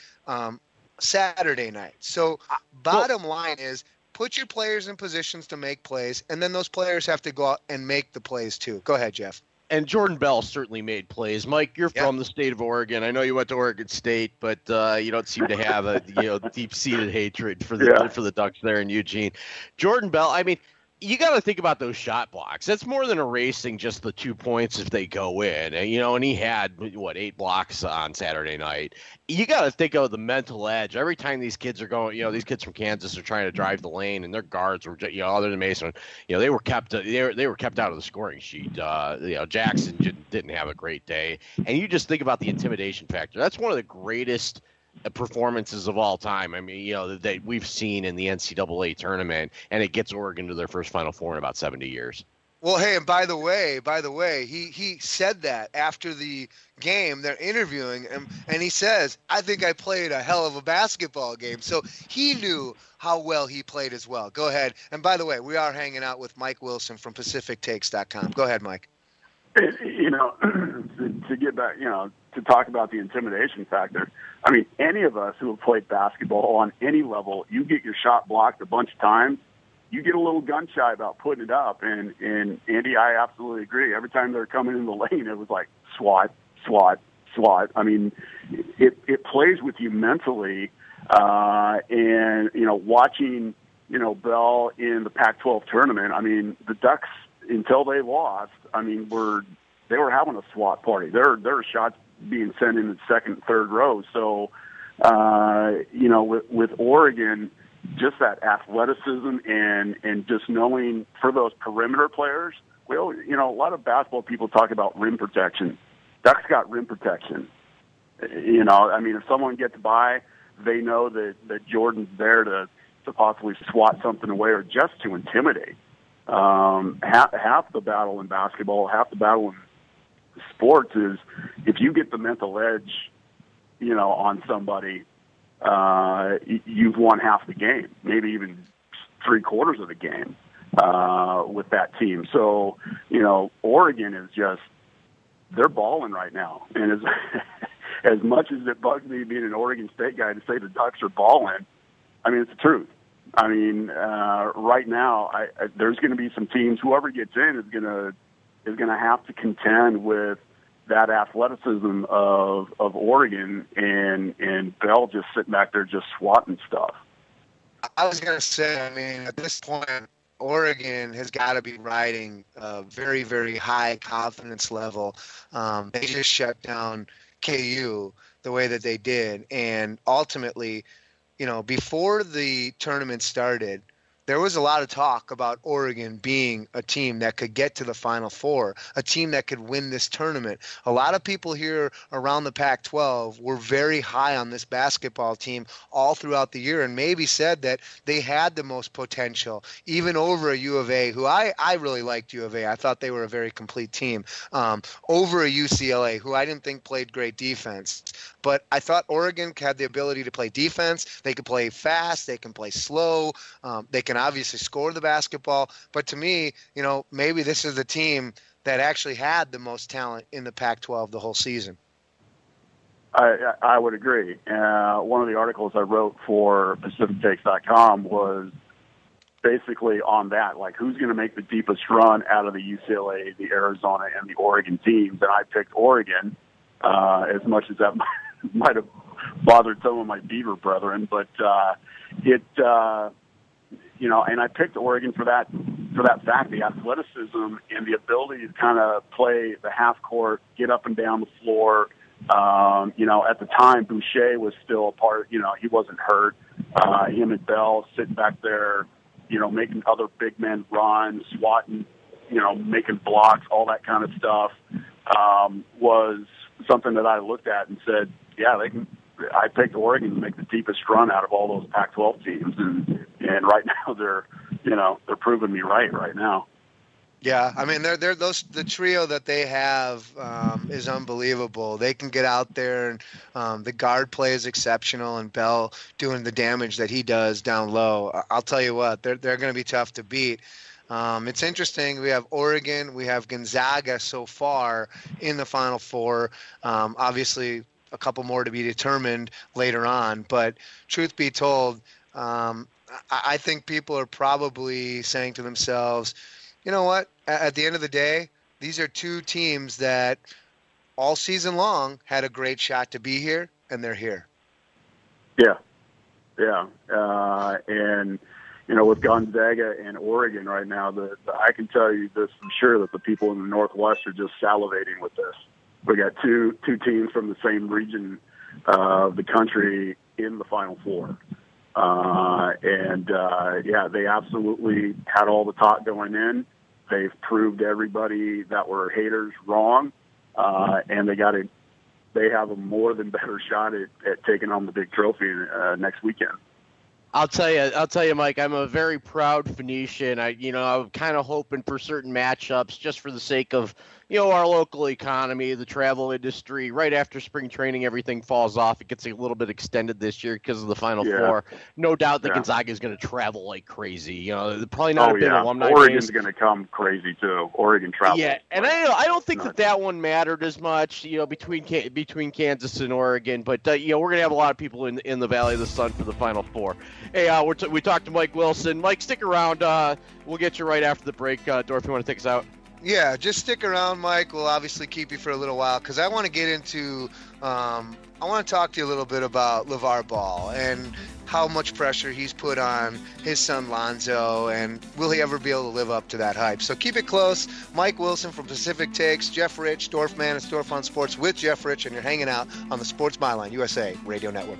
Speaker 14: Saturday night. So bottom line is, put your players in positions to make plays, and then those players have to go out and make the plays too. Go ahead, Jeff.
Speaker 8: And Jordan Bell certainly made plays. Mike, you're from the state of Oregon. I know you went to Oregon State, but you don't seem to have a deep-seated hatred for the Ducks there in Eugene. Jordan Bell, I mean, you got to think about those shot blocks. That's more than erasing just the 2 points if they go in. And he had 8 blocks on Saturday night. You got to think of the mental edge every time these kids are going. These kids from Kansas are trying to drive the lane, and their guards were, other than Mason, they were kept. They were kept out of the scoring sheet. Jackson didn't have a great day, and you just think about the intimidation factor. That's one of the greatest performances of all time. I mean, that we've seen in the NCAA tournament, and it gets Oregon to their first Final Four in about 70 years.
Speaker 14: Well, hey, and by the way, he said that after the game. They're interviewing him, and he says, I think I played a hell of a basketball game. So he knew how well he played as well. Go ahead. And by the way, we are hanging out with Mike Wilson from PacificTakes.com. Go ahead, Mike.
Speaker 1: To get back, to talk about the intimidation factor, I mean, any of us who have played basketball on any level, you get your shot blocked a bunch of times, you get a little gun shy about putting it up. And Andy, I absolutely agree. Every time they're coming in the lane, it was like swat, swat, swat. I mean, it plays with you mentally. And, watching, Bell in the Pac-12 tournament, I mean, the Ducks, until they lost, I mean, they were having a SWAT party. There were shots being sent in the second, third row. So, with Oregon, just that athleticism and just knowing for those perimeter players, a lot of basketball people talk about rim protection. Ducks got rim protection. I mean, if someone gets by, they know that Jordan's there to possibly swat something away or just to intimidate. Half the battle in basketball, half the battle in sports is if you get the mental edge, on somebody, you've won half the game, maybe even 3/4 of the game with that team. So, Oregon is they're balling right now. And as much as it bugs me being an Oregon State guy to say the Ducks are balling, I mean, it's the truth. I mean, right now, there's going to be some teams. Whoever gets in is going to have to contend with that athleticism of Oregon and Bell just sitting back there just swatting stuff.
Speaker 14: I was going to say, I mean, at this point, Oregon has got to be riding a very, very high confidence level. They just shut down KU the way that they did. And ultimately, you know, before the tournament started, there was a lot of talk about Oregon being a team that could get to the Final Four, a team that could win this tournament. A lot of people here around the Pac-12 were very high on this basketball team all throughout the year and maybe said that they had the most potential, even over a U of A, who I really liked U of A. I thought they were a very complete team, over a UCLA, who I didn't think played great defense. But I thought Oregon had the ability to play defense. They could play fast. They can play slow. They can obviously score the basketball. But to me, you know, maybe this is the team that actually had the most talent in the Pac-12 the whole season.
Speaker 1: I would agree. One of the articles I wrote for PacificTakes.com was basically on that, like who's going to make the deepest run out of the UCLA, the Arizona, and the Oregon teams. And I picked Oregon, as much as that might have bothered some of my Beaver brethren, but you know, and I picked Oregon for that fact, the athleticism and the ability to kind of play the half court, get up and down the floor. You know, at the time, Boucher was still a part. You know, he wasn't hurt. Him and Bell sitting back there, you know, making other big men run, swatting, you know, making blocks, all that kind of stuff, was something that I looked at and said, yeah, they can. I picked Oregon to make the deepest run out of all those Pac-12 teams, and right now they're proving me right now.
Speaker 14: Yeah, I mean the trio that they have is unbelievable. They can get out there, and the guard play is exceptional, and Bell doing the damage that he does down low. I'll tell you what, they're going to be tough to beat. It's interesting. We have Oregon, we have Gonzaga so far in the Final Four. Obviously, a couple more to be determined later on. But truth be told, I think people are probably saying to themselves, you know what? At the end of the day, these are two teams that all season long had a great shot to be here, and they're here.
Speaker 1: Yeah. And, you know, with Gonzaga and Oregon right now, I can tell you this for sure that the people in the Northwest are just salivating with this. We got two teams from the same region of the country in the Final Four. Yeah, they absolutely had all the talk going in. They've proved everybody that were haters wrong. And they have a more than better shot at taking on the big trophy next weekend.
Speaker 8: I'll tell you, Mike, I'm a very proud Phoenician. I'm kind of hoping for certain matchups just for the sake of, you know, our local economy, the travel industry. Right after spring training, everything falls off. It gets a little bit extended this year because of the Final Four. No doubt that Gonzaga is going to travel like crazy. You know, probably not a big alumni base.
Speaker 1: Oregon's going to come crazy too. Oregon travel.
Speaker 8: Yeah, and I don't think that one mattered as much, you know, between Kansas and Oregon. But you know, we're going to have a lot of people in the Valley of the Sun for the Final Four. Hey, we talked to Mike Wilson. Mike, stick around. We'll get you right after the break. Dorf, you want to take us out?
Speaker 14: Yeah, just stick around, Mike. We'll obviously keep you for a little while because I want to get into I want to talk to you a little bit about LeVar Ball and how much pressure he's put on his son Lonzo, and will he ever be able to live up to that hype? So keep it close. Mike Wilson from Pacific Takes, Jeff Rich, Dorfman, it's Dorf on Sports with Jeff Rich, and you're hanging out on the Sports Byline USA Radio Network.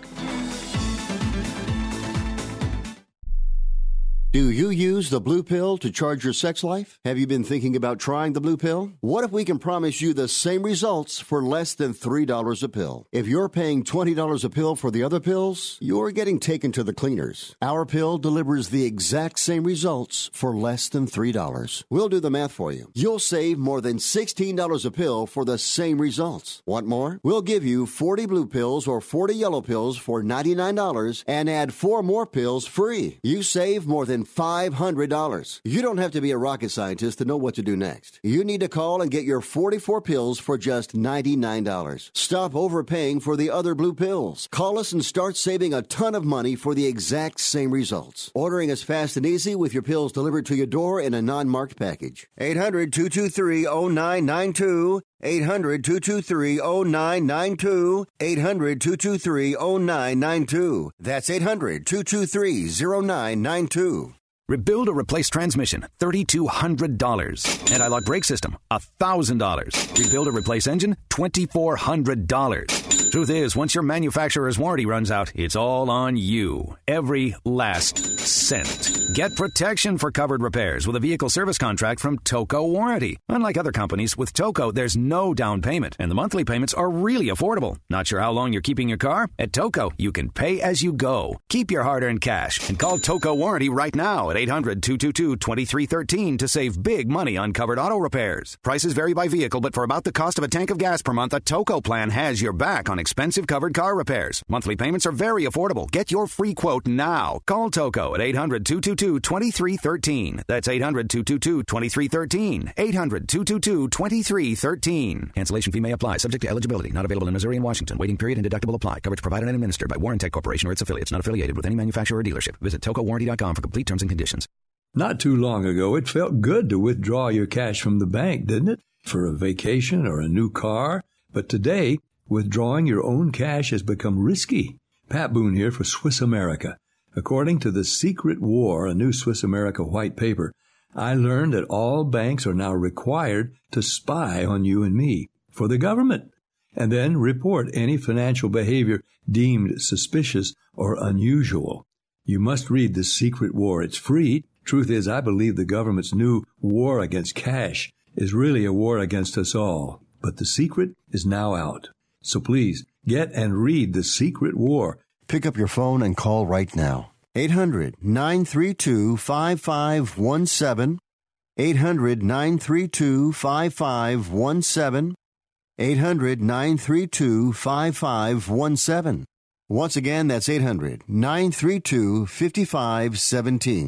Speaker 12: Do you use the Blue Pill to charge your sex life? Have you been thinking about trying the Blue Pill? What if we can promise you the same results for less than $3 a pill? If you're paying $20 a pill for the other pills, you're getting taken to the cleaners. Our pill delivers the exact same results for less than $3. We'll do the math for you. You'll save more than $16 a pill for the same results. Want more? We'll give you 40 blue pills or 40 yellow pills for $99 and add 4 more pills free. You save more than than $500. You don't have to be a rocket scientist to know what to do next. You need to call and get your 44 pills for just $99. Stop overpaying for the other blue pills. Call us and start saving a ton of money for the exact same results. Ordering is fast and easy with your pills delivered to your door in a non-marked package. 800-223-0992. 800-223-0992. 800-223-0992. That's 800-223-0992.
Speaker 2: Rebuild or replace transmission, $3,200. Anti-lock brake system, $1,000. Rebuild or replace engine, $2,400. Truth is, once your manufacturer's warranty runs out, it's all on you. Every last cent. Get protection for covered repairs with a vehicle service contract from Toco Warranty. Unlike other companies, with Toco, there's no down payment, and the monthly payments are really affordable. Not sure how long you're keeping your car? At Toco, you can pay as you go. Keep your hard-earned cash and call Toco Warranty right now at 800-222-2313 to save big money on covered auto repairs. Prices vary by vehicle, but for about the cost of a tank of gas per month, a Toco plan has your back on expensive covered car repairs. Monthly payments are very affordable. Get your free quote now. Call Toco at 800-222-2313. That's 800-222-2313. 800-222-2313. Cancellation fee may apply. Subject to eligibility. Not available in Missouri and Washington. Waiting period and deductible apply. Coverage provided and administered by Warrantech Corporation or its affiliates. Not affiliated with any manufacturer or dealership. Visit TocoWarranty.com for complete terms and conditions.
Speaker 3: Not too long ago, it felt good to withdraw your cash from the bank, didn't it? For a vacation or a new car. But today, withdrawing your own cash has become risky. Pat Boone here for Swiss America. According to The Secret War, a new Swiss America white paper, I learned that all banks are now required to spy on you and me for the government, and then report any financial behavior deemed suspicious or unusual. You must read The Secret War. It's free. Truth is, I believe the government's new war against cash is really a war against us all. But The Secret is now out. So please, get and read The Secret War.
Speaker 12: Pick up your phone and call right now. 800-932-5517. 800-932-5517. 800-932-5517. Once again, that's 800-932-5517.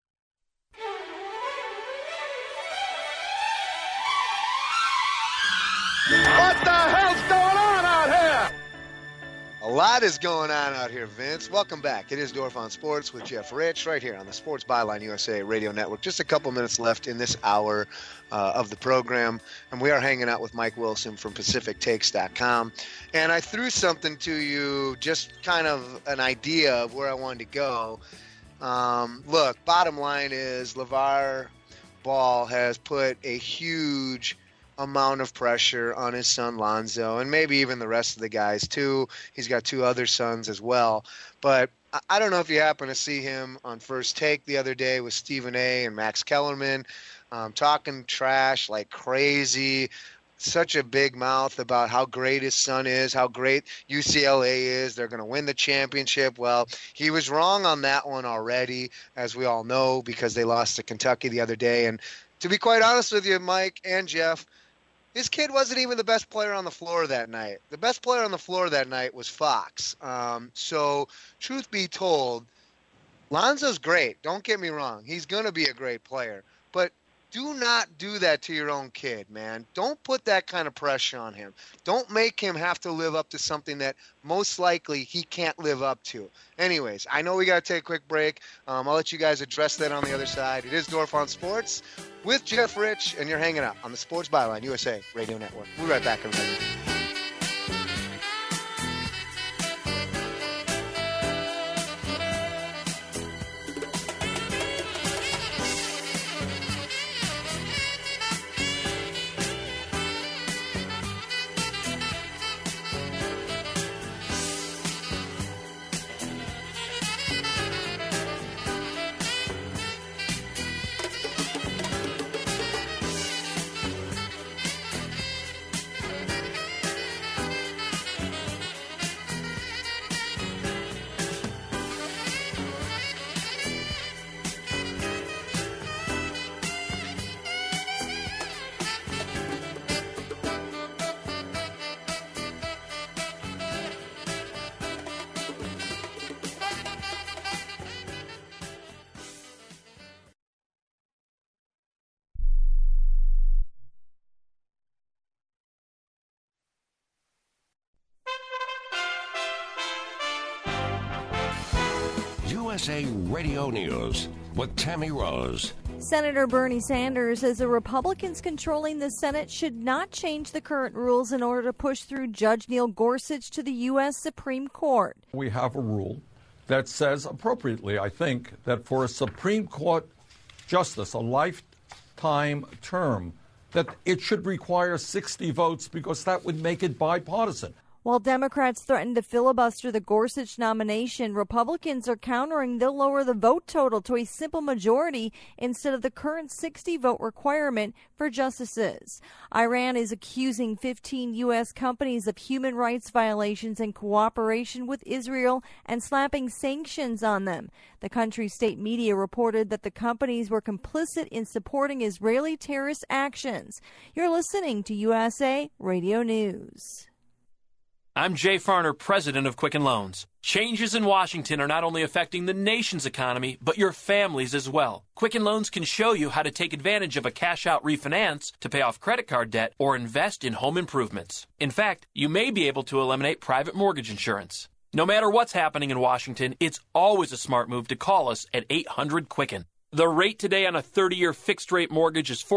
Speaker 14: What the hell's going on out here? A lot is going on out here, Vince. Welcome back. It is Dorf on Sports with Jeff Rich right here on the Sports Byline USA Radio Network. Just a couple minutes left in this hour of the program, and we are hanging out with Mike Wilson from PacificTakes.com. And I threw something to you, just kind of an idea of where I wanted to go. Look, bottom line is LeVar Ball has put a huge amount of pressure on his son Lonzo, and maybe even the rest of the guys too. He's got two other sons as well. But I don't know if you happen to see him on First Take the other day with Stephen A. and Max Kellerman, talking trash like crazy. Such a big mouth about how great his son is, how great UCLA is. They're going to win the championship. Well, he was wrong on that one already, as we all know, because they lost to Kentucky the other day. And to be quite honest with you, Mike and Jeff, his kid wasn't even the best player on the floor that night. The best player on the floor that night was Fox. So, truth be told, Lonzo's great. Don't get me wrong. He's going to be a great player. But do not do that to your own kid, man. Don't put that kind of pressure on him. Don't make him have to live up to something that most likely he can't live up to. Anyways, I know we got to take a quick break. I'll let you guys address that on the other side. It is Dorf on Sports with Jeff Rich, and you're hanging out on the Sports Byline USA Radio Network. We'll be right back in a minute.
Speaker 5: USA Radio News with Tammy Rose.
Speaker 6: Senator Bernie Sanders says the Republicans controlling the Senate should not change the current rules in order to push through Judge Neil Gorsuch to the U.S. Supreme Court.
Speaker 7: We have a rule that says appropriately, I think, that for a Supreme Court justice, a lifetime term, that it should require 60 votes because that would make it bipartisan.
Speaker 6: While Democrats threaten to filibuster the Gorsuch nomination, Republicans are countering they'll lower the vote total to a simple majority instead of the current 60-vote requirement for justices. Iran is accusing 15 U.S. companies of human rights violations in cooperation with Israel and slapping sanctions on them. The country's state media reported that the companies were complicit in supporting Israeli terrorist actions. You're listening to USA Radio News.
Speaker 24: I'm Jay Farner, president of Quicken Loans. Changes in Washington are not only affecting the nation's economy, but your families as well. Quicken Loans can show you how to take advantage of a cash-out refinance to pay off credit card debt or invest in home improvements. In fact, you may be able to eliminate private mortgage insurance. No matter what's happening in Washington, it's always a smart move to call us at 800-QUICKEN. The rate today on a 30-year fixed-rate mortgage is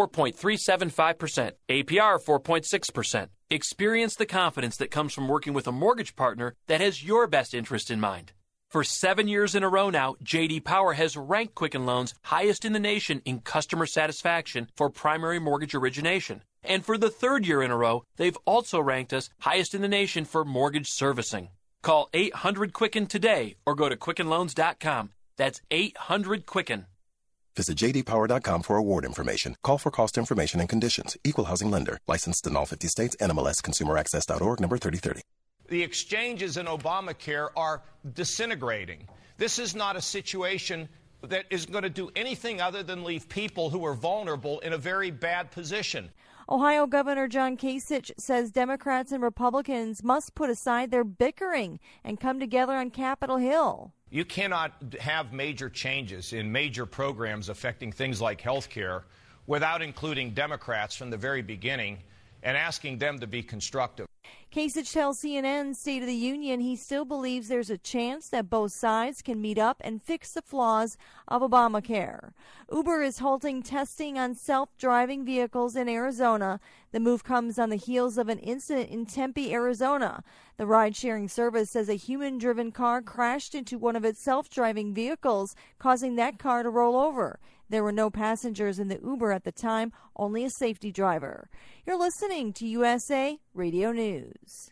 Speaker 24: 4.375%, APR 4.6%. Experience the confidence that comes from working with a mortgage partner that has your best interest in mind. For 7 years in a row now, J.D. Power has ranked Quicken Loans highest in the nation in customer satisfaction for primary mortgage origination. And for the third year in a row, they've also ranked us highest in the nation for mortgage servicing. Call 800-QUICKEN today or go to QuickenLoans.com. That's 800-QUICKEN.
Speaker 25: Visit jdpower.com for award information. Call for cost information and conditions. Equal housing lender. Licensed in all 50 states. NMLS ConsumerAccess.org, number 3030.
Speaker 26: The exchanges in Obamacare are disintegrating. This is not a situation that is going to do anything other than leave people who are vulnerable in a very bad position.
Speaker 6: Ohio Governor John Kasich says Democrats and Republicans must put aside their bickering and come together on Capitol Hill.
Speaker 26: You cannot have major changes in major programs affecting things like health care without including Democrats from the very beginning and asking them to be constructive.
Speaker 6: Kasich tells CNN State of the Union he still believes there's a chance that both sides can meet up and fix the flaws of Obamacare. Uber is halting testing on self-driving vehicles in Arizona. The move comes on the heels of an incident in Tempe, Arizona. The ride-sharing service says a human-driven car crashed into one of its self-driving vehicles, causing that car to roll over. There were no passengers in the Uber at the time, only a safety driver. You're listening to USA Radio News.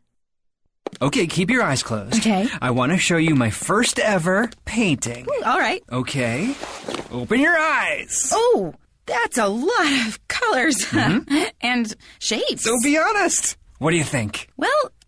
Speaker 27: Okay, keep your eyes closed.
Speaker 28: Okay.
Speaker 27: I want to show you my first ever painting.
Speaker 28: Ooh, all right.
Speaker 27: Okay. Open your eyes.
Speaker 28: Oh, that's a lot of colors and shapes.
Speaker 27: So be honest. What do you think?
Speaker 28: Well,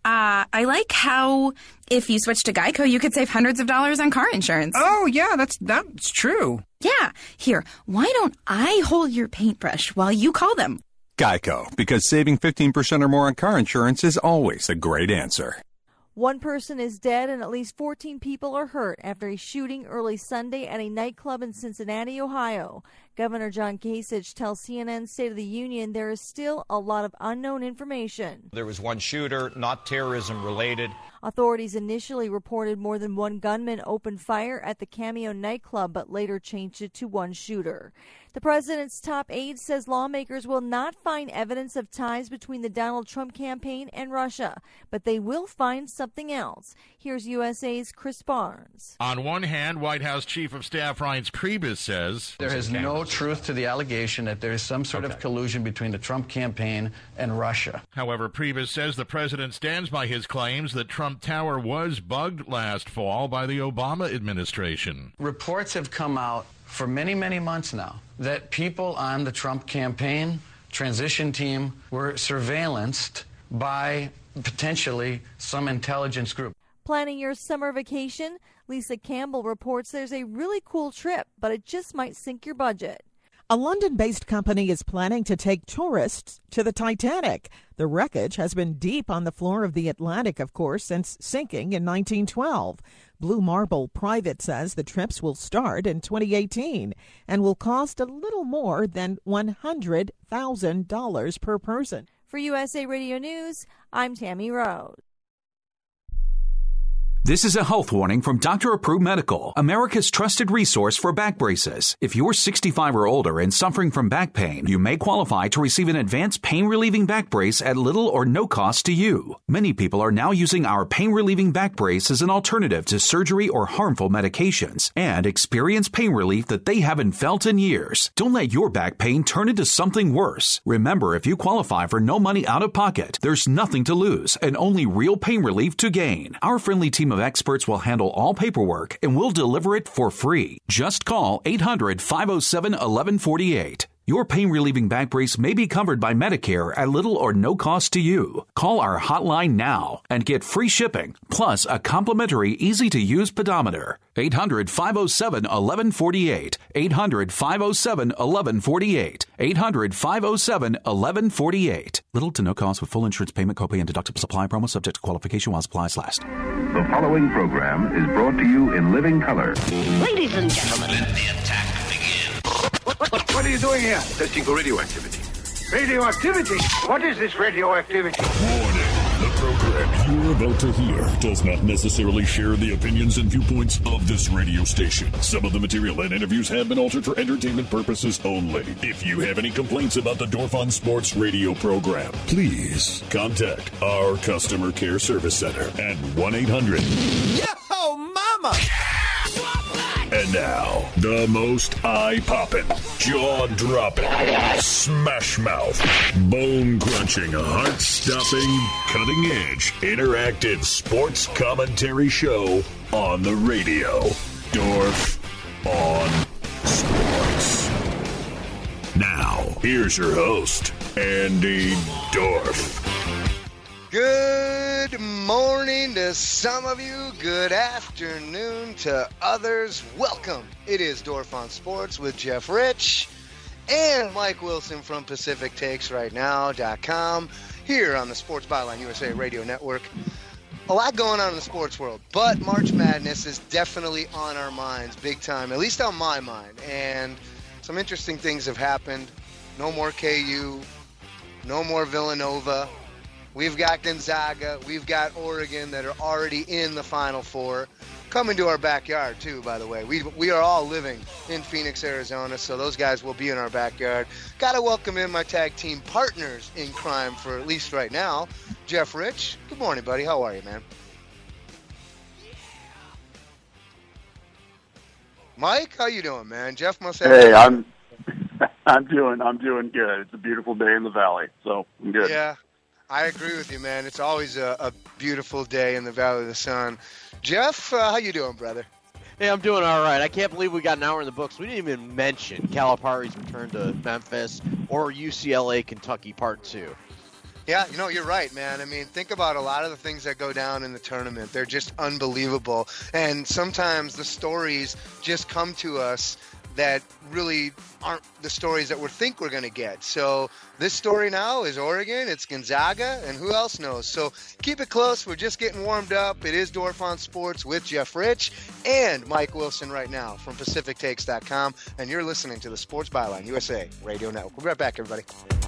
Speaker 28: I like how if you switch to Geico, you could save hundreds of dollars on car insurance.
Speaker 27: Oh, yeah, that's true.
Speaker 28: Yeah. Here, why don't I hold your paintbrush while you call them?
Speaker 29: Geico, because saving 15% or more on car insurance is always a great answer.
Speaker 6: One person is dead and at least 14 people are hurt after a shooting early Sunday at a nightclub in Cincinnati, Ohio. Governor John Kasich tells CNN State of the Union there is still a lot of unknown information.
Speaker 26: There was one shooter, not terrorism related.
Speaker 6: Authorities initially reported more than one gunman opened fire at the Cameo nightclub, but later changed it to one shooter. The president's top aide says lawmakers will not find evidence of ties between the Donald Trump campaign and Russia, but they will find something else. Here's USA's Chris Barnes.
Speaker 30: On one hand, White House Chief of Staff Reince Priebus says
Speaker 31: there is no truth to the allegation that there is some sort of collusion between the Trump campaign and Russia.
Speaker 30: However, Priebus says the president stands by his claims that Trump Tower was bugged last fall by the Obama administration.
Speaker 31: Reports have come out for many, many months now that people on the Trump campaign transition team were surveillanced by potentially some intelligence group.
Speaker 6: Planning your summer vacation? Lisa Campbell reports there's a really cool trip, but it just might sink your budget.
Speaker 32: A London-based company is planning to take tourists to the Titanic. The wreckage has been deep on the floor of the Atlantic, of course, since sinking in 1912. Blue Marble Private says the trips will start in 2018 and will cost a little more than $100,000 per person.
Speaker 6: For USA Radio News, I'm Tammy Rose.
Speaker 4: This is a health warning from Dr. Approved Medical, America's trusted resource for back braces. If you're 65 or older and suffering from back pain, you may qualify to receive an advanced pain-relieving back brace at little or no cost to you. Many people are now using our pain-relieving back brace as an alternative to surgery or harmful medications and experience pain relief that they haven't felt in years. Don't let your back pain turn into something worse. Remember, if you qualify for no money out of pocket, there's nothing to lose and only real pain relief to gain. Our friendly team of experts will handle all paperwork and will deliver it for free. Just call 800-507-1148. Your pain-relieving back brace may be covered by Medicare at little or no cost to you. Call our hotline now and get free shipping, plus a complimentary, easy-to-use pedometer. 800-507-1148. 800-507-1148. 800-507-1148. Little to no cost with full insurance payment, copay, and deductible supply promo subject to qualification while supplies last.
Speaker 9: The following program is brought to you in living color.
Speaker 10: Ladies and gentlemen, let the attack begin.
Speaker 11: What are you doing here?
Speaker 9: Testing for radioactivity.
Speaker 11: Radioactivity? What is this radioactivity?
Speaker 13: Warning. The program you're about to hear does not necessarily share the opinions and viewpoints of this radio station. Some of the material and interviews have been altered for entertainment purposes only. If you have any complaints about the Dorf on Sports radio program, please contact our customer care service center at 1-800.
Speaker 10: Yo, mama!
Speaker 13: And now, the most eye-popping, jaw-dropping, smash-mouth, bone-crunching, heart-stopping, cutting-edge, interactive sports commentary show on the radio. Dorf on Sports. Now, here's your host, Andy Dorf.
Speaker 14: Good morning to some of you. Good afternoon to others. Welcome. It is Dorf on Sports with Jeff Rich and Mike Wilson from PacificTakesRightNow.com here on the Sports Byline USA Radio Network. A lot going on in the sports world, but March Madness is definitely on our minds big time, at least on my mind. And some interesting things have happened. No more KU, no more Villanova. We've got Gonzaga, we've got Oregon that are already in the Final Four. Coming to our backyard, too, by the way. We are all living in Phoenix, Arizona, so those guys will be in our backyard. Got to welcome in my tag team partners in crime for at least right now. Jeff Rich, good morning, buddy. How are you, man? Mike, how you doing, man? Jeff must have...
Speaker 1: Hey, I'm doing good. It's a beautiful day in the valley, so I'm good.
Speaker 14: Yeah. I agree with you, man. It's always a beautiful day in the Valley of the Sun. Jeff, how you doing, brother?
Speaker 8: Hey, I'm doing all right. I can't believe we got an hour in the books. We didn't even mention Calipari's return to Memphis or UCLA Kentucky Part 2.
Speaker 14: Yeah, you're right, man. I mean, think about a lot of the things that go down in the tournament. They're just unbelievable. And sometimes the stories just come to us that really aren't the stories that we think we're going to get. So this story now is Oregon, it's Gonzaga, and who else knows? So keep it close. We're just getting warmed up. It is Dorf on Sports with Jeff Rich and Mike Wilson right now from PacificTakes.com, and you're listening to the Sports Byline USA Radio Network. We'll be right back, everybody.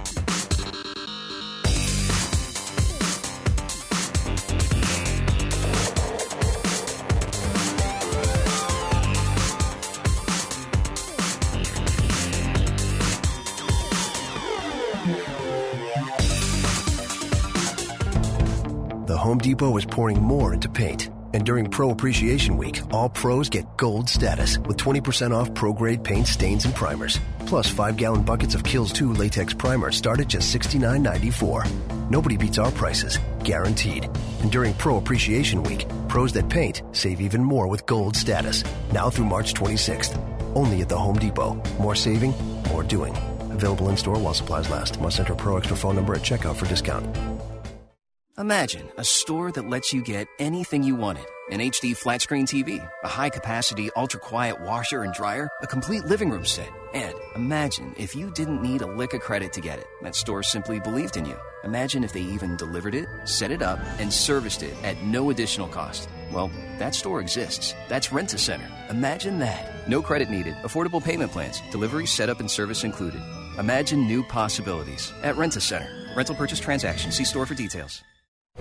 Speaker 15: Home Depot is pouring more into paint. And during Pro Appreciation Week, all pros get gold status with 20% off pro-grade paint, stains, and primers. Plus 5-gallon buckets of Kills 2 latex primer start at just $69.94. Nobody beats our prices, guaranteed. And during Pro Appreciation Week, pros that paint save even more with gold status. Now through March 26th. Only at the Home Depot. More saving, more doing. Available in-store while supplies last. Must enter Pro Extra phone number at checkout for discount.
Speaker 16: Imagine a store that lets you get anything you wanted. An HD flat-screen TV, a high-capacity, ultra-quiet washer and dryer, a complete living room set. And imagine if you didn't need a lick of credit to get it. That store simply believed in you. Imagine if they even delivered it, set it up, and serviced it at no additional cost. Well, that store exists. That's Rent-A-Center. Imagine that. No credit needed. Affordable payment plans. Delivery, setup, and service included. Imagine new possibilities at Rent-A-Center. Rental purchase transaction. See store for details.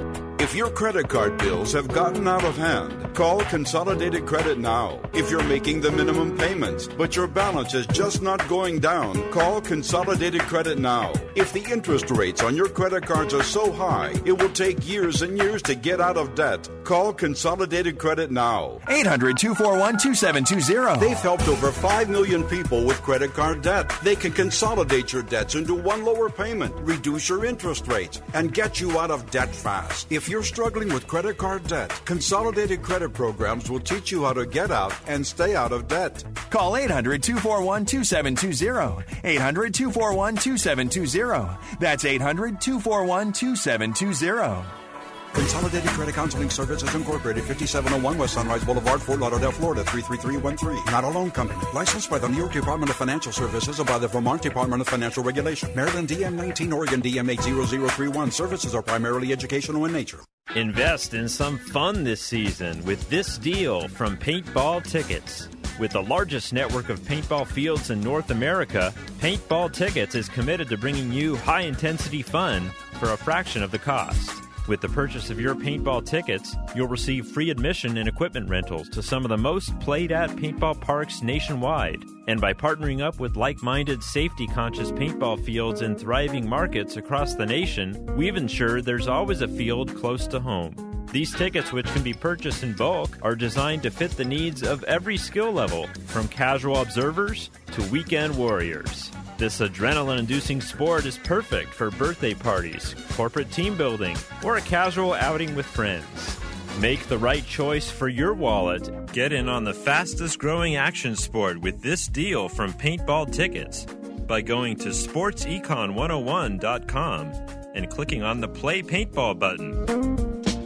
Speaker 2: If your credit card bills have gotten out of hand, call Consolidated Credit now. If you're making the minimum payments, but your balance is just not going down, call Consolidated Credit now. If the interest rates on your credit cards are so high, it will take years and years to get out of debt. Call Consolidated Credit now.
Speaker 3: 800-241-2720.
Speaker 2: They've helped over 5 million people with credit card debt. They can consolidate your debts into one lower payment, reduce your interest rates, and get you out of debt fast. If you're struggling with credit card debt, Consolidated Credit Programs will teach you how to get out and stay out of debt.
Speaker 3: Call 800-241-2720. 800-241-2720. That's 800-241-2720.
Speaker 2: Consolidated Credit Counseling Services Incorporated, 5701 West Sunrise Boulevard, Fort Lauderdale, Florida, 33313. Not a loan company. Licensed by the New York Department of Financial Services and by the Vermont Department of Financial Regulation. Maryland DM19, Oregon DM80031. Services are primarily educational in nature.
Speaker 5: Invest in some fun this season with this deal from Paintball Tickets. With the largest network of paintball fields in North America, Paintball Tickets is committed to bringing you high-intensity fun for a fraction of the cost. With the purchase of your paintball tickets, you'll receive free admission and equipment rentals to some of the most played-at paintball parks nationwide. And by partnering up with like-minded, safety-conscious paintball fields in thriving markets across the nation, we've ensured there's always a field close to home. These tickets, which can be purchased in bulk, are designed to fit the needs of every skill level, from casual observers to weekend warriors. This adrenaline-inducing sport is perfect for birthday parties, corporate team building, or a casual outing with friends. Make the right choice for your wallet. Get in on the fastest-growing action sport with this deal from Paintball Tickets by going to sportsecon101.com and clicking on the Play Paintball button.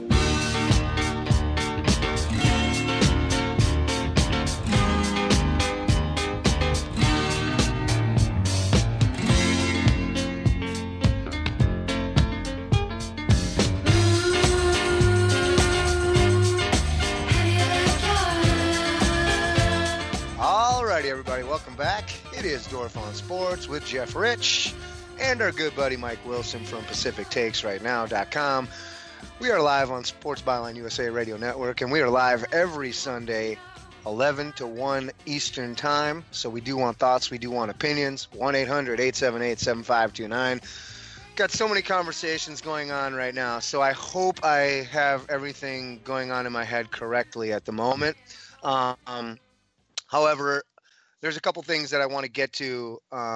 Speaker 14: Everybody, welcome back. It is Dorf on Sports with Jeff Rich and our good buddy Mike Wilson from PacificTakesRightNow.com. We are live on Sports Byline USA Radio Network, and we are live every Sunday, 11 to 1 Eastern Time. So we do want thoughts, we do want opinions. 1-800-878-7529. Got so many conversations going on right now, so I hope I have everything going on in my head correctly at the moment. However, there's a couple things that I want to get to,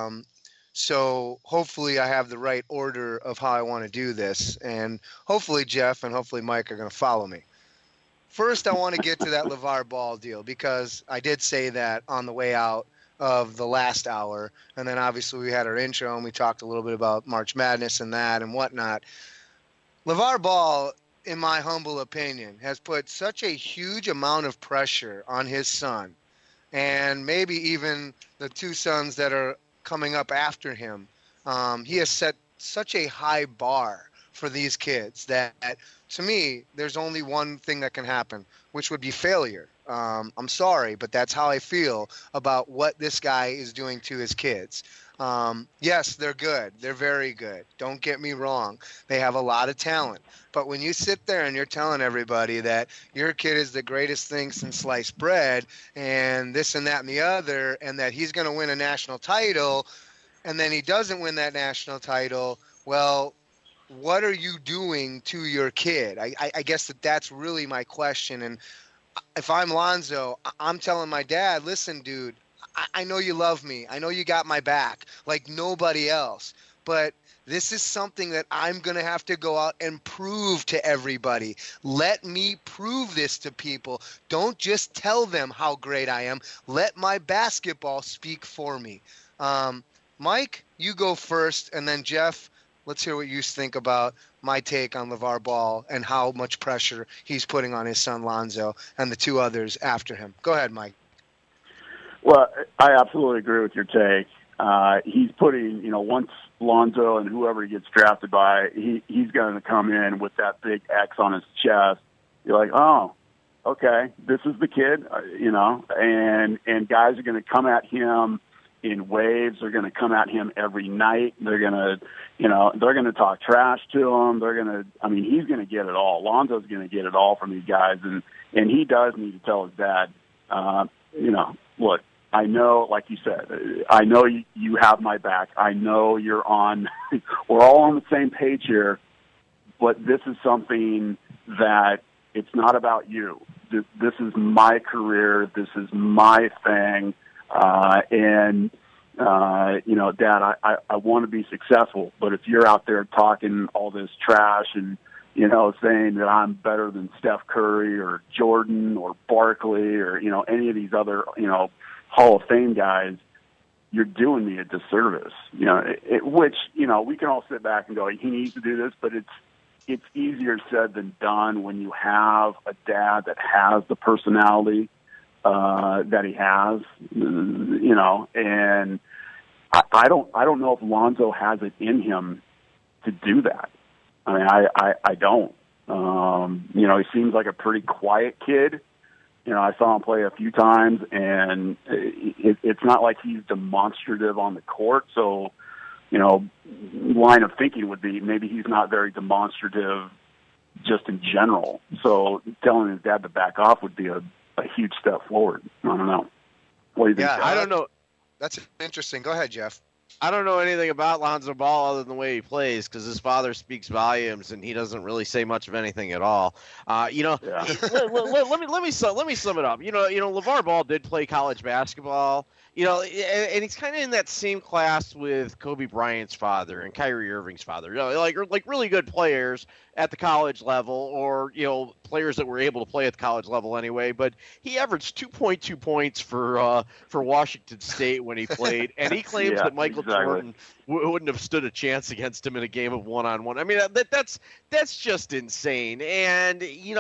Speaker 14: so hopefully I have the right order of how I want to do this, and hopefully Jeff and hopefully Mike are going to follow me. First, I want to get to that LeVar Ball deal, because I did say that on the way out of the last hour, and then obviously we had our intro and we talked a little bit about March Madness and that and whatnot. LeVar Ball, in my humble opinion, has put such a huge amount of pressure on his son, and maybe even the two sons that are coming up after him. He has set such a high bar for these kids that, to me, there's only one thing that can happen, which would be failure. I'm sorry, but that's how I feel about what this guy is doing to his kids. Yes, they're good. They're very good. Don't get me wrong. They have a lot of talent. But when you sit there and you're telling everybody that your kid is the greatest thing since sliced bread and this and that and the other, and that he's going to win a national title, and then he doesn't win that national title, well, what are you doing to your kid? I guess that's really my question. And if I'm Lonzo, I'm telling my dad, listen, dude, I know you love me. I know you got my back like nobody else. But this is something that I'm going to have to go out and prove to everybody. Let me prove this to people. Don't just tell them how great I am. Let my basketball speak for me. Mike, you go first, and then Jeff, let's hear what you think about my take on LeVar Ball and how much pressure he's putting on his son Lonzo and the two others after him. Go ahead, Mike.
Speaker 1: Well, I absolutely agree with your take. He's putting, once Lonzo and whoever he gets drafted by, he's going to come in with that big X on his chest. You're like, oh, okay, this is the kid, and guys are going to come at him in waves. They're going to come at him every night. They're going to, they're going to talk trash to him. He's going to get it all. Lonzo's going to get it all from these guys, and he does need to tell his dad, look, I know, like you said, I know you have my back. I know you're on, we're all on the same page here, but this is something that it's not about you. This is my career. This is my thing. Dad, I want to be successful, but if you're out there talking all this trash and, saying that I'm better than Steph Curry or Jordan or Barkley or, any of these other, Hall of Fame guys, you're doing me a disservice. Which we can all sit back and go, he needs to do this, but it's easier said than done when you have a dad that has the personality that he has, and I don't know if Lonzo has it in him to do that. I don't. He seems like a pretty quiet kid. I saw him play a few times, and it's not like he's demonstrative on the court. So, line of thinking would be maybe he's not very demonstrative just in general. So telling his dad to back off would be a huge step forward. I don't know. What do you think?
Speaker 8: Yeah, I don't know.
Speaker 14: That's interesting. Go ahead, Jeff.
Speaker 8: I don't know anything about Lonzo Ball other than the way he plays because his father speaks volumes and he doesn't really say much of anything at all. Let me sum it up. LeVar Ball did play college basketball. And he's kind of in that same class with Kobe Bryant's father and Kyrie Irving's father. Like really good players at the college level, or players that were able to play at the college level anyway. But he averaged 2.2 points for Washington State when he played, and he claims that Michael Jordan wouldn't have stood a chance against him in a game of one-on-one. I mean, that's just insane. And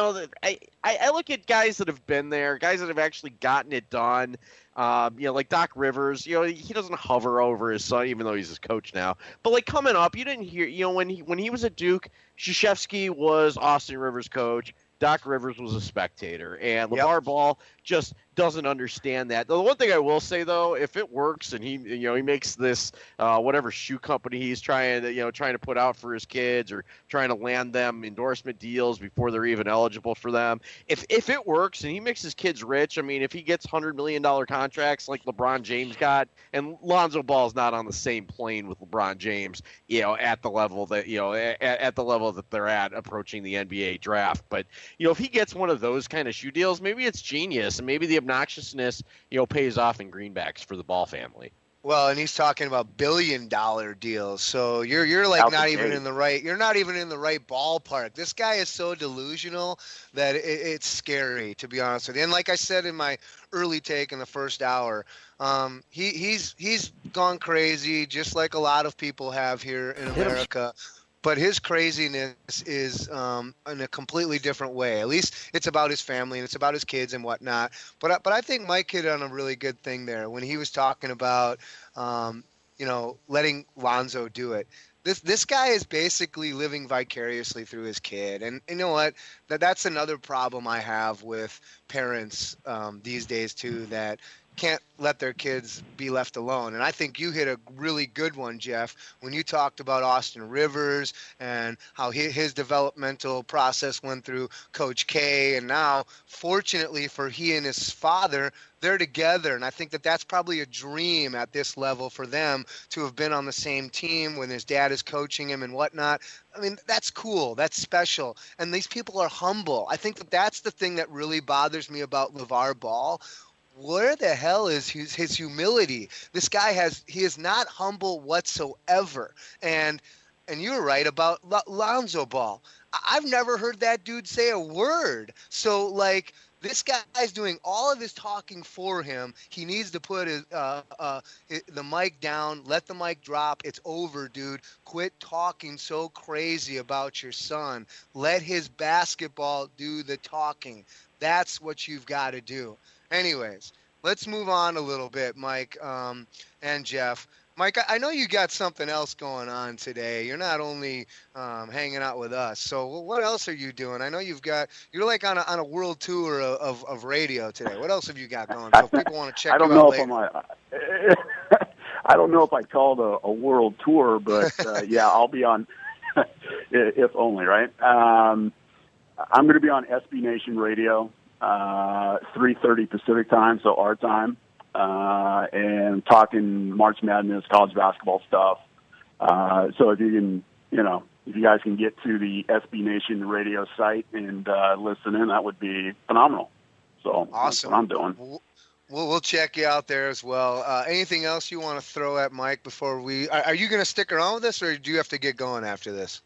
Speaker 8: I look at guys that have been there, guys that have actually gotten it done. Like Doc Rivers, he doesn't hover over his son, even though he's his coach now. But like coming up, you didn't hear, when he was at Duke, Krzyzewski was Austin Rivers' coach. Doc Rivers was a spectator, and LeVar Ball just doesn't understand that. The one thing I will say, though, if it works and he makes this whatever shoe company he's trying to put out for his kids or trying to land them endorsement deals before they're even eligible for them, if it works and he makes his kids rich, I mean, if he gets $100 million contracts like LeBron James got, and Lonzo Ball's not on the same plane with LeBron James, at the level that at the level that they're at approaching the NBA draft, but if he gets one of those kind of shoe deals, maybe it's genius, and maybe the obnoxiousness, pays off in greenbacks for the Ball family.
Speaker 14: Well, and he's talking about billion-dollar deals, so you're like not even in the right. You're not even in the right ballpark. This guy is so delusional that it's scary, to be honest with you. And like I said in my early take in the first hour, he's gone crazy, just like a lot of people have here in America. But his craziness is in a completely different way. At least it's about his family and it's about his kids and whatnot. But I think Mike hit on a really good thing there when he was talking about, letting Lonzo do it. This guy is basically living vicariously through his kid. And you know what? That's another problem I have with parents these days, too, that can't let their kids be left alone. And I think you hit a really good one, Jeff, when you talked about Austin Rivers and how his developmental process went through Coach K. And now, fortunately for he and his father, they're together. And I think that's probably a dream at this level for them to have been on the same team when his dad is coaching him and whatnot. I mean, that's cool. That's special. And these people are humble. I think that's the thing that really bothers me about LeVar Ball. Where the hell is his humility? This guy he is not humble whatsoever. And you're right about Lonzo Ball. I've never heard that dude say a word. So, like, this guy's doing all of his talking for him. He needs to put the mic down, let the mic drop. It's over, dude. Quit talking so crazy about your son. Let his basketball do the talking. That's what you've got to do. Anyways, let's move on a little bit, Mike and Jeff. Mike, I know you got something else going on today. You're not only hanging out with us. So what else are you doing? I know you're like on a world tour of radio today. What else have you got going? So if people want to check you out later.
Speaker 1: I don't know if I'd call it a world tour, but yeah, I'll be on, if only, right? I'm going to be on SB Nation Radio, 3:30 Pacific time, so our time, and talking March Madness, college basketball stuff. So if you can, if you guys can get to the SB Nation Radio site and listen in, that would be phenomenal. So
Speaker 14: awesome.
Speaker 1: That's what I'm doing.
Speaker 14: We'll check you out there as well. Anything else you want to throw at Mike before we? Are you going to stick around with us, or do you have to get going after this?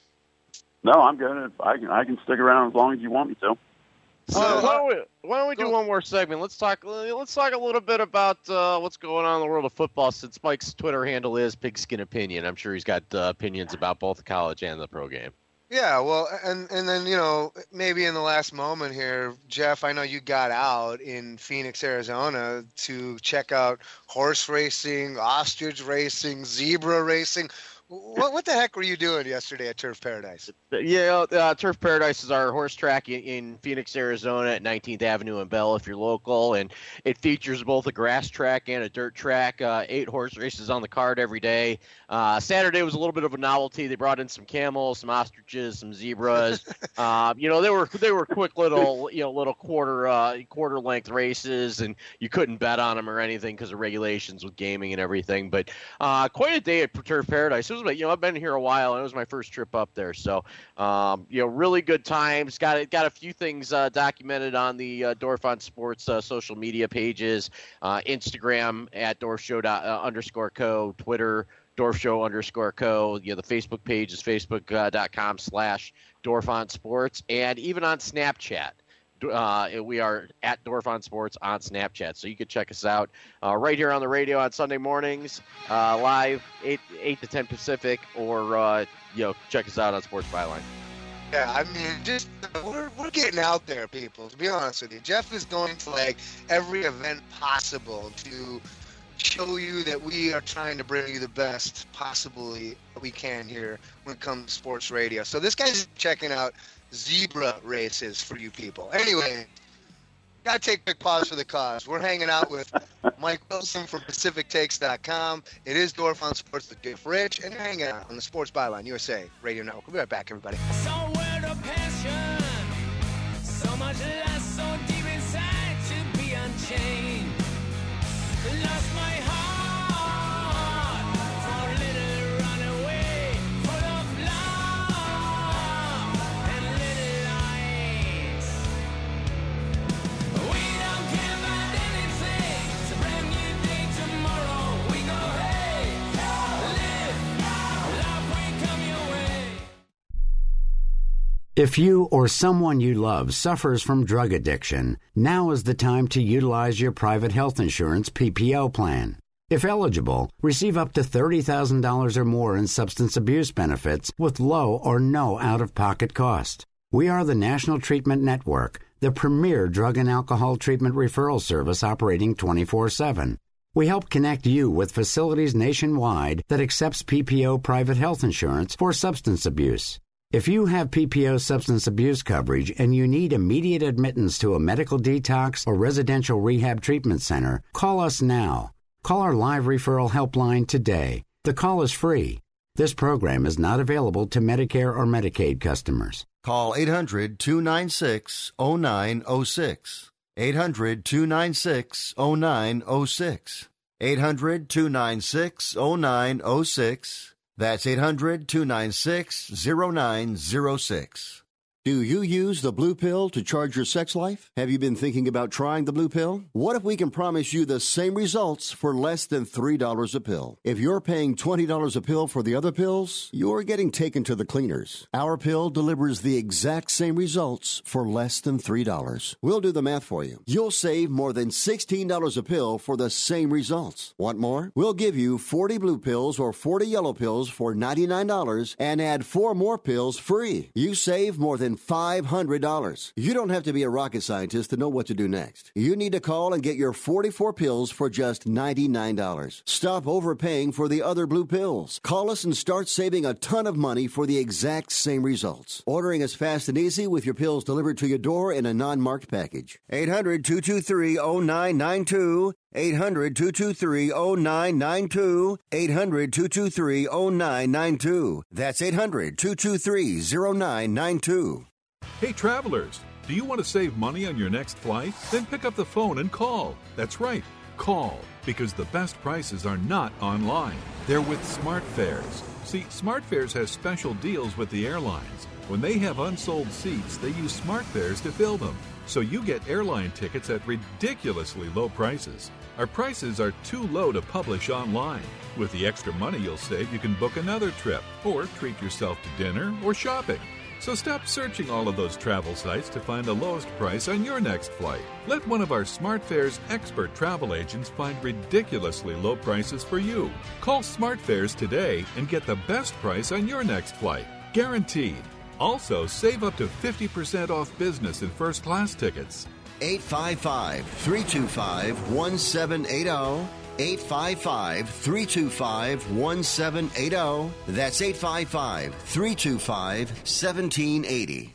Speaker 1: No, I'm good. I can stick around as long as you want me to.
Speaker 8: So why don't we do one more segment? Let's talk a little bit about what's going on in the world of football. Since Mike's Twitter handle is Pigskin Opinion, I'm sure he's got opinions about both the college and the pro game.
Speaker 14: Yeah, well, and then, maybe in the last moment here, Jeff, I know you got out in Phoenix, Arizona to check out horse racing, ostrich racing, zebra racing. What the heck were you doing yesterday at Turf Paradise?
Speaker 8: Yeah, Turf Paradise is our horse track in Phoenix, Arizona at 19th Avenue and Bell if you're local, and it features both a grass track and a dirt track, 8 horse races on the card every day. Saturday was a little bit of a novelty. They brought in some camels, some ostriches, some zebras. They were quick little quarter length races, and you couldn't bet on them or anything because of regulations with gaming and everything. But quite a day at Turf Paradise. I've been here a while, and it was my first trip up there. So, really good times. Got a few things documented on the Dorf on Sports social media pages, Instagram at @DorfShow_co, Twitter @DorfShow_co. The Facebook page is facebook.com/Dorf on Sports, and even on Snapchat. We are at Dorf on Sports on Snapchat, so you can check us out right here on the radio on Sunday mornings, live 8 to 10 Pacific, or check us out on Sports Byline.
Speaker 14: Yeah, I mean, we're getting out there, people. To be honest with you, Jeff is going to every event possible to show you that we are trying to bring you the best possibly we can here when it comes to sports radio. So this guy's checking out zebra races for you people. Anyway, gotta take a quick pause for the cause. We're hanging out with Mike Wilson from PacificTakes.com. It is Dorf on Sports with Jeff Rich, and you're hanging out on the Sports Byline USA Radio Network. We'll be right back, everybody.
Speaker 3: Somewhere the passion, so much less, so deep inside to be unchained. Lost my heart for a little runaway, full of love and little lies. We don't care about anything. It's a brand new day tomorrow. We go, hey, live, love will come your way.
Speaker 7: If you or someone you love suffers from drug addiction, now is the time to utilize your private health insurance PPO plan. If eligible, receive up to $30,000 or more in substance abuse benefits with low or no out-of-pocket cost. We are the National Treatment Network, the premier drug and alcohol treatment referral service operating 24/7. We help connect you with facilities nationwide that accepts PPO private health insurance for substance abuse. If you have PPO substance abuse coverage and you need immediate admittance to a medical detox or residential rehab treatment center, call us now. Call our live referral helpline today. The call is free. This program is not available to Medicare or Medicaid customers.
Speaker 12: Call 800-296-0906. 800-296-0906. 800-296-0906. That's 800-296-0906. Do you use the blue pill to charge your sex life? Have you been thinking about trying the blue pill? What if we can promise you the same results for less than $3 a pill? If you're paying $20 a pill for the other pills, you're getting taken to the cleaners. Our pill delivers the exact same results for less than $3. We'll do the math for you. You'll save more than $16 a pill for the same results. Want more? We'll give you 40 blue pills or 40 yellow pills for $99 and add 4 more pills free. You save more than than $500. You don't have to be a rocket scientist to know what to do next. You need to call and get your 44 pills for just $99. Stop overpaying for the other blue pills. Call us and start saving a ton of money for the exact same results. Ordering is fast and easy with your pills delivered to your door in a non-marked package. 800-223-0992. 800-223-0992. 800-223-0992. That's 800-223-0992.
Speaker 17: Hey, travelers, do you want to save money on your next flight? Then pick up the phone and call. That's right, call, because the best prices are not online. They're with SmartFares. See, SmartFares has special deals with the airlines. When they have unsold seats, they use SmartFares to fill them. So you get airline tickets at ridiculously low prices. Our prices are too low to publish online. With the extra money you'll save, you can book another trip or treat yourself to dinner or shopping. So stop searching all of those travel sites to find the lowest price on your next flight. Let one of our SmartFares expert travel agents find ridiculously low prices for you. Call SmartFares today and get the best price on your next flight. Guaranteed. Also, save up to 50% off business and first class tickets.
Speaker 12: 855-325-1780. 855-325-1780. That's 855-325-1780.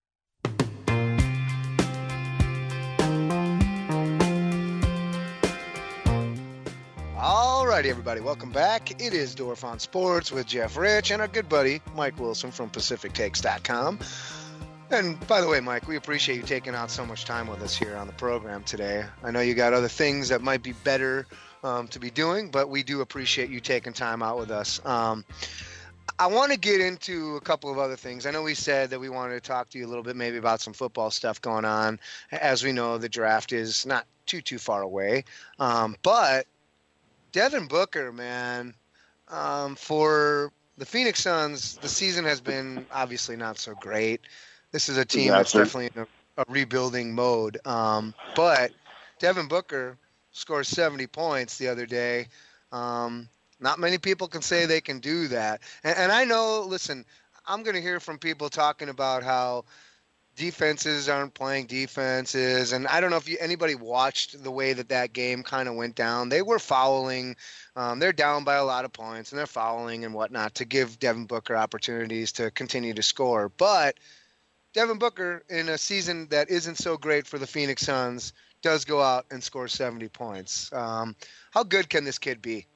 Speaker 14: All righty, everybody. Welcome back. It is Dorf on Sports with Jeff Rich and our good buddy Mike Wilson from PacificTakes.com. And by the way, Mike, we appreciate you taking out so much time with us here on the program today. I know you got other things that might be better to be doing, but we do appreciate you taking time out with us. I want to get into a couple of other things. I know we said that we wanted to talk to you a little bit maybe about some football stuff going on. As we know, the draft is not too far away. But Devin Booker, man, for the Phoenix Suns, the season has been obviously not so great. This is a team that's definitely in a rebuilding mode. But Devin Booker scores 70 points the other day. Not many people can say they can do that. And I know, listen, I'm going to hear from people talking about how defenses aren't playing defenses. And I don't know if anybody watched the way that game kind of went down. They were fouling. They're down by a lot of points, and they're fouling and whatnot to give Devin Booker opportunities to continue to score. But Devin Booker, in a season that isn't so great for the Phoenix Suns, does go out and score 70 points. How good can this kid be?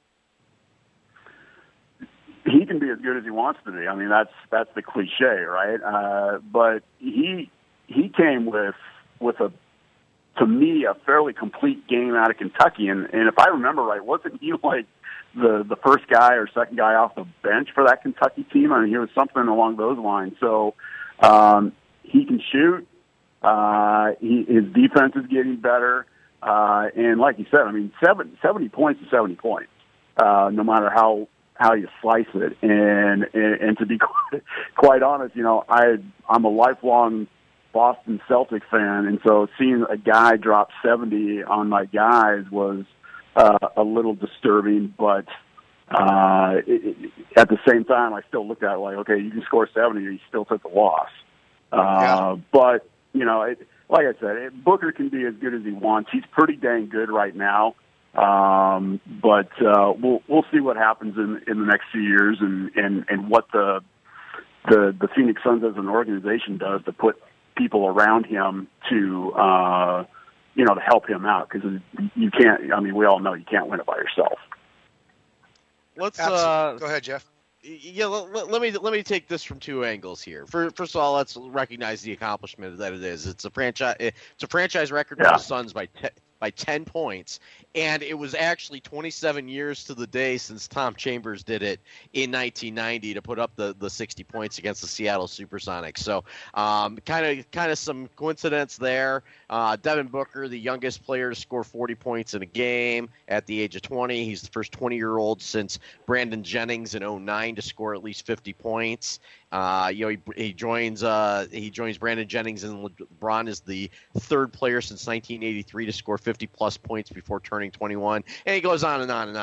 Speaker 1: He can be as good as he wants to be. I mean, that's the cliche, right? But he came with a, to me, a fairly complete game out of Kentucky. And if I remember right, wasn't he like the first guy or second guy off the bench for that Kentucky team? I mean, he was something along those lines. So he can shoot. His defense is getting better. And like you said, I mean, 70 points is 70 points, no matter how you slice it. And to be quite honest, you know, I'm a lifelong Boston Celtics fan, and so seeing a guy drop 70 on my guys was a little disturbing, but at the same time, I still looked at it like, okay, you can score 70, you still took the loss. But, you know, like I said, Booker can be as good as he wants. He's pretty dang good right now. But we'll see what happens in the next few years and what the Phoenix Suns as an organization does to put people around him to to help him out, because you can't. I mean, we all know you can't win it by yourself.
Speaker 8: Let's
Speaker 14: go ahead, Jeff.
Speaker 8: Yeah, let me take this from two angles here. First of all, let's recognize the accomplishment that it is. It's a franchise record for the Suns by 10 points, and it was actually 27 years to the day since Tom Chambers did it in 1990 to put up the 60 points against the Seattle Supersonics. So kind of some coincidence there. Devin Booker, the youngest player to score 40 points in a game at the age of 20. He's the first 20-year-old since Brandon Jennings in 2009 to score at least 50 points. He joins Brandon Jennings, and LeBron is the third player since 1983 to score 50-plus points before turning 21, and he goes on and on and on.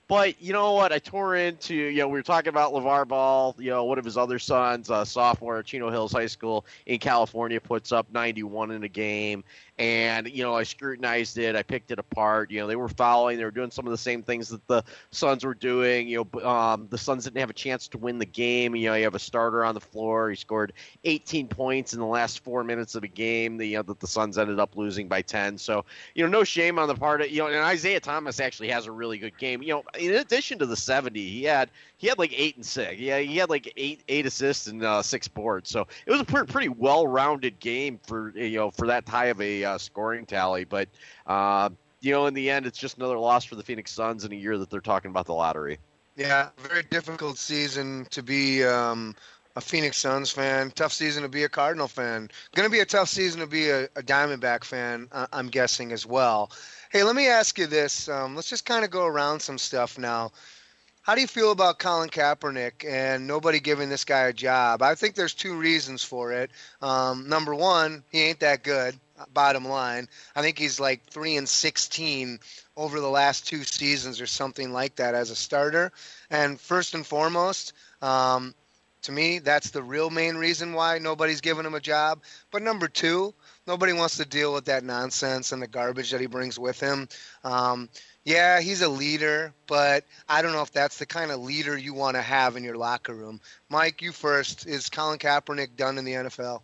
Speaker 8: But you know what? I tore into, we were talking about LeVar Ball, one of his other sons, sophomore at Chino Hills High School in California, puts up 91 in a game. And, I scrutinized it. I picked it apart. They were fouling. They were doing some of the same things that the Suns were doing. The Suns didn't have a chance to win the game. You have a starter on the floor. He scored 18 points in the last 4 minutes of the game that the Suns ended up losing by 10. So, no shame on the part of, and Isaiah Thomas actually has a really good game. In addition to the 70, he had like 8 and 6. Yeah, he had like eight assists and 6 boards. So it was a pretty well-rounded game for that high of a scoring tally. But in the end, it's just another loss for the Phoenix Suns in a year that they're talking about the lottery.
Speaker 14: Yeah, very difficult season to be a Phoenix Suns fan. Tough season to be a Cardinal fan. Going to be a tough season to be a Diamondback fan, I'm guessing as well. Hey, let me ask you this. Let's just kind of go around some stuff now. How do you feel about Colin Kaepernick and nobody giving this guy a job? I think there's 2 reasons for it. Number one, he ain't that good, bottom line. I think he's like 3-16 over the last 2 seasons or something like that as a starter. And first and foremost, to me, that's the real main reason why nobody's giving him a job. But number 2, nobody wants to deal with that nonsense and the garbage that he brings with him. Yeah, he's a leader, but I don't know if that's the kind of leader you want to have in your locker room. Mike, you first. Is Colin Kaepernick done in the NFL?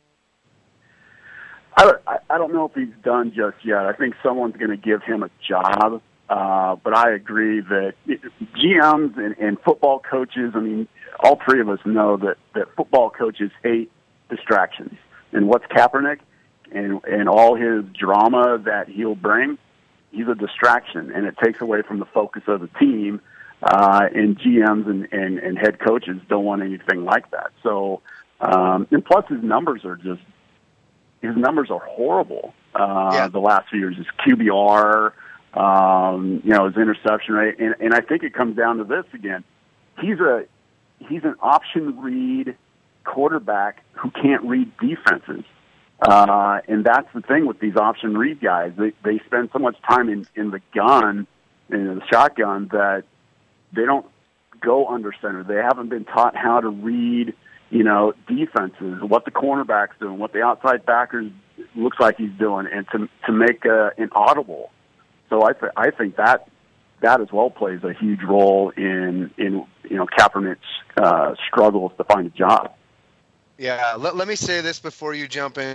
Speaker 1: I don't know if he's done just yet. I think someone's going to give him a job, but I agree that GMs and football coaches, all 3 of us know that football coaches hate distractions. And what's Kaepernick and all his drama that he'll bring? He's a distraction, and it takes away from the focus of the team. And GMs and head coaches don't want anything like that. So, and plus his numbers are horrible. The last few years, his QBR, his interception rate, and I think it comes down to this again. He's an option read quarterback who can't read defenses. And that's the thing with these option read guys. They spend so much time in the gun, in the shotgun, that they don't go under center. They haven't been taught how to read, defenses, what the cornerback's doing, what the outside backer looks like he's doing, and to make an audible. So I think that as well plays a huge role in Kaepernick's struggles to find a job.
Speaker 14: Yeah, let me say this before you jump in.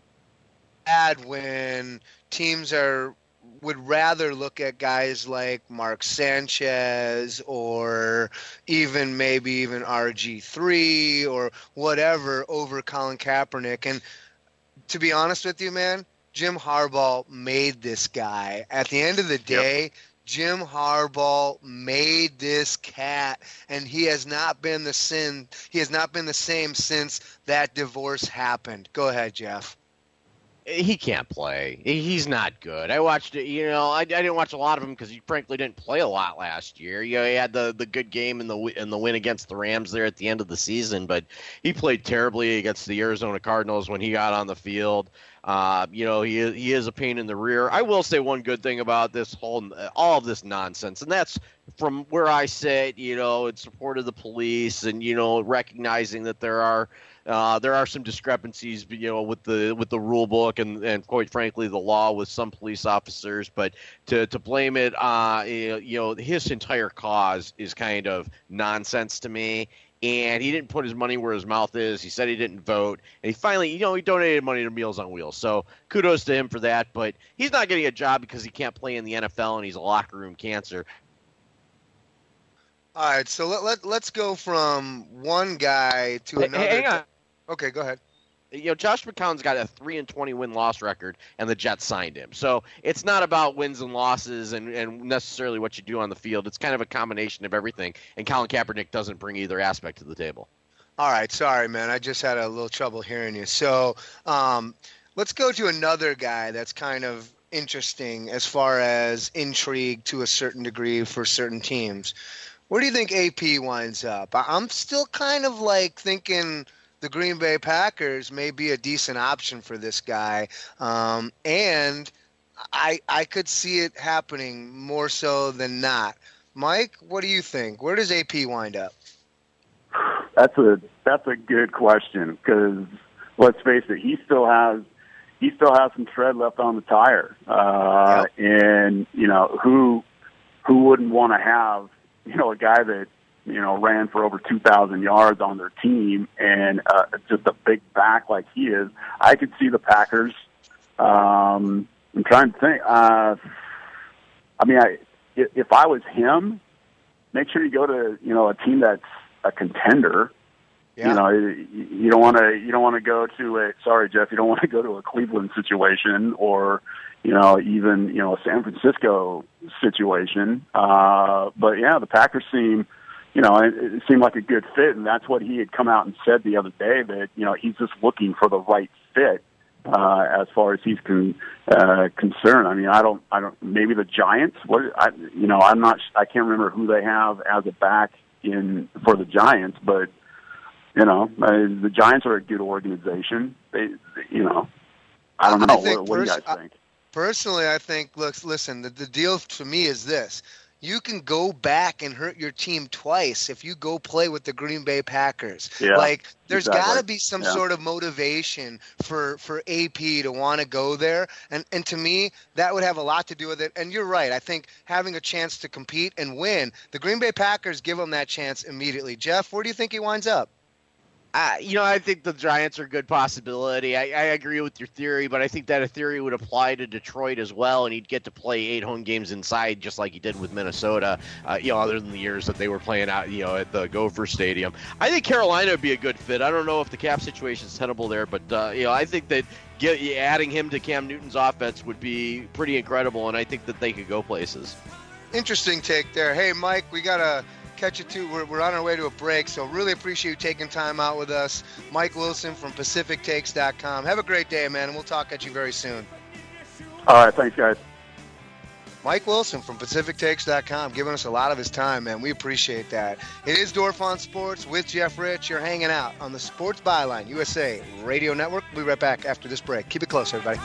Speaker 14: When teams would rather look at guys like Mark Sanchez or even RG3 or whatever over Colin Kaepernick. And to be honest with you, man, Jim Harbaugh made this guy. At the end of the day, Jim Harbaugh made this cat, and he has not been the same since that divorce happened. Go ahead, Jeff.
Speaker 8: He can't play. He's not good. I watched it. I didn't watch a lot of him because he frankly didn't play a lot last year. He had the good game in the win against the Rams there at the end of the season, but he played terribly against the Arizona Cardinals when he got on the field. He is a pain in the rear. I will say one good thing about all of this nonsense, and that's from where I sit, in support of the police and, recognizing that there are some discrepancies, with the rule book and quite frankly the law with some police officers. But to blame it, his entire cause is kind of nonsense to me. And he didn't put his money where his mouth is. He said he didn't vote. And he finally, he donated money to Meals on Wheels. So kudos to him for that. But he's not getting a job because he can't play in the NFL and he's a locker room cancer.
Speaker 14: All right, so let's go from one guy to another.
Speaker 8: Hang on.
Speaker 14: Okay, go ahead.
Speaker 8: Josh McCown's got a 3-20 win-loss record, and the Jets signed him. So it's not about wins and losses and necessarily what you do on the field. It's kind of a combination of everything, and Colin Kaepernick doesn't bring either aspect to the table.
Speaker 14: All right, sorry, man. I just had a little trouble hearing you. So let's go to another guy that's kind of interesting as far as intrigue to a certain degree for certain teams. Where do you think AP winds up? I'm still kind of like thinking the Green Bay Packers may be a decent option for this guy. And I could see it happening more so than not. Mike, what do you think? Where does AP wind up?
Speaker 1: That's a good question, because let's face it, he still has some tread left on the tire, and who wouldn't want to have a guy that ran for over 2,000 yards on their team and just a big back like he is. I could see the Packers. I'm trying to think. If I was him, make sure you go to a team that's a contender.
Speaker 14: Yeah.
Speaker 1: You don't want to go to a Jeff. You don't want to go to a Cleveland situation or even a San Francisco situation. But yeah, the Packers seem. It seemed like a good fit, and that's what he had come out and said the other day, that, he's just looking for the right fit, as far as he's concerned. I mean, I don't, maybe the Giants, I can't remember who they have as a back for the Giants, but, the Giants are a good organization. I don't know. What do you guys think?
Speaker 14: Personally, I think, listen, the deal to me is this. You can go back and hurt your team twice if you go play with the Green Bay Packers.
Speaker 1: Yeah,
Speaker 14: there's got to be some sort of motivation for AP to want to go there. And to me, that would have a lot to do with it. And you're right. I think having a chance to compete and win, the Green Bay Packers give him that chance immediately. Jeff, where do you think he winds up?
Speaker 8: I think the Giants are a good possibility. I agree with your theory, but I think that a theory would apply to Detroit as well, and he'd get to play 8 home games inside just like he did with Minnesota, other than the years that they were playing out, at the Gopher Stadium. I think Carolina would be a good fit. I don't know if the cap situation is tenable there, but, I think that adding him to Cam Newton's offense would be pretty incredible, and I think that they could go places.
Speaker 14: Interesting take there. Hey, Mike, we got to catch you too. We're on our way to a break, so really appreciate you taking time out with us. Mike Wilson from PacificTakes.com. Have a great day, man, and we'll talk at you very soon.
Speaker 1: All right, thanks, guys.
Speaker 14: Mike Wilson from PacificTakes.com giving us a lot of his time, man. We appreciate that. It is Dorf on Sports with Jeff Rich. You're hanging out on the Sports Byline USA Radio Network. We'll be right back after this break. Keep it close, everybody.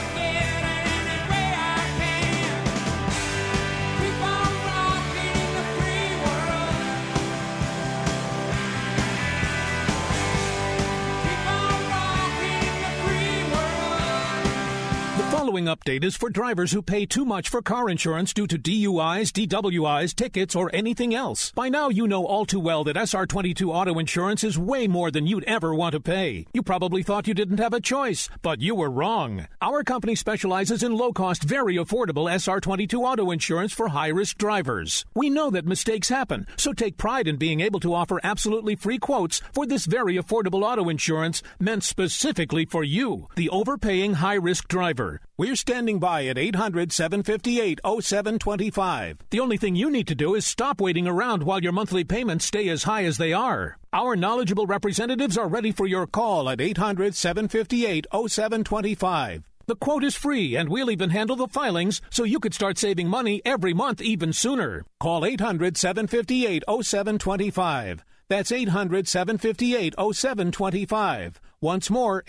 Speaker 18: The following update is for drivers who pay too much for car insurance due to DUIs, DWIs, tickets, or anything else. By now, you know all too well that SR22 auto insurance is way more than you'd ever want to pay. You probably thought you didn't have a choice, but you were wrong. Our company specializes in low-cost, very affordable SR22 auto insurance for high-risk drivers. We know that mistakes happen, so take pride in being able to offer absolutely free quotes for this very affordable auto insurance meant specifically for you, the overpaying high-risk driver. We're standing by at 800-758-0725. The only thing you need to do is stop waiting around while your monthly payments stay as high as they are. Our knowledgeable representatives are ready for your call at 800-758-0725. The quote is free, and we'll even handle the filings so you could start saving money every month even sooner. Call 800-758-0725. That's 800-758-0725. Once more,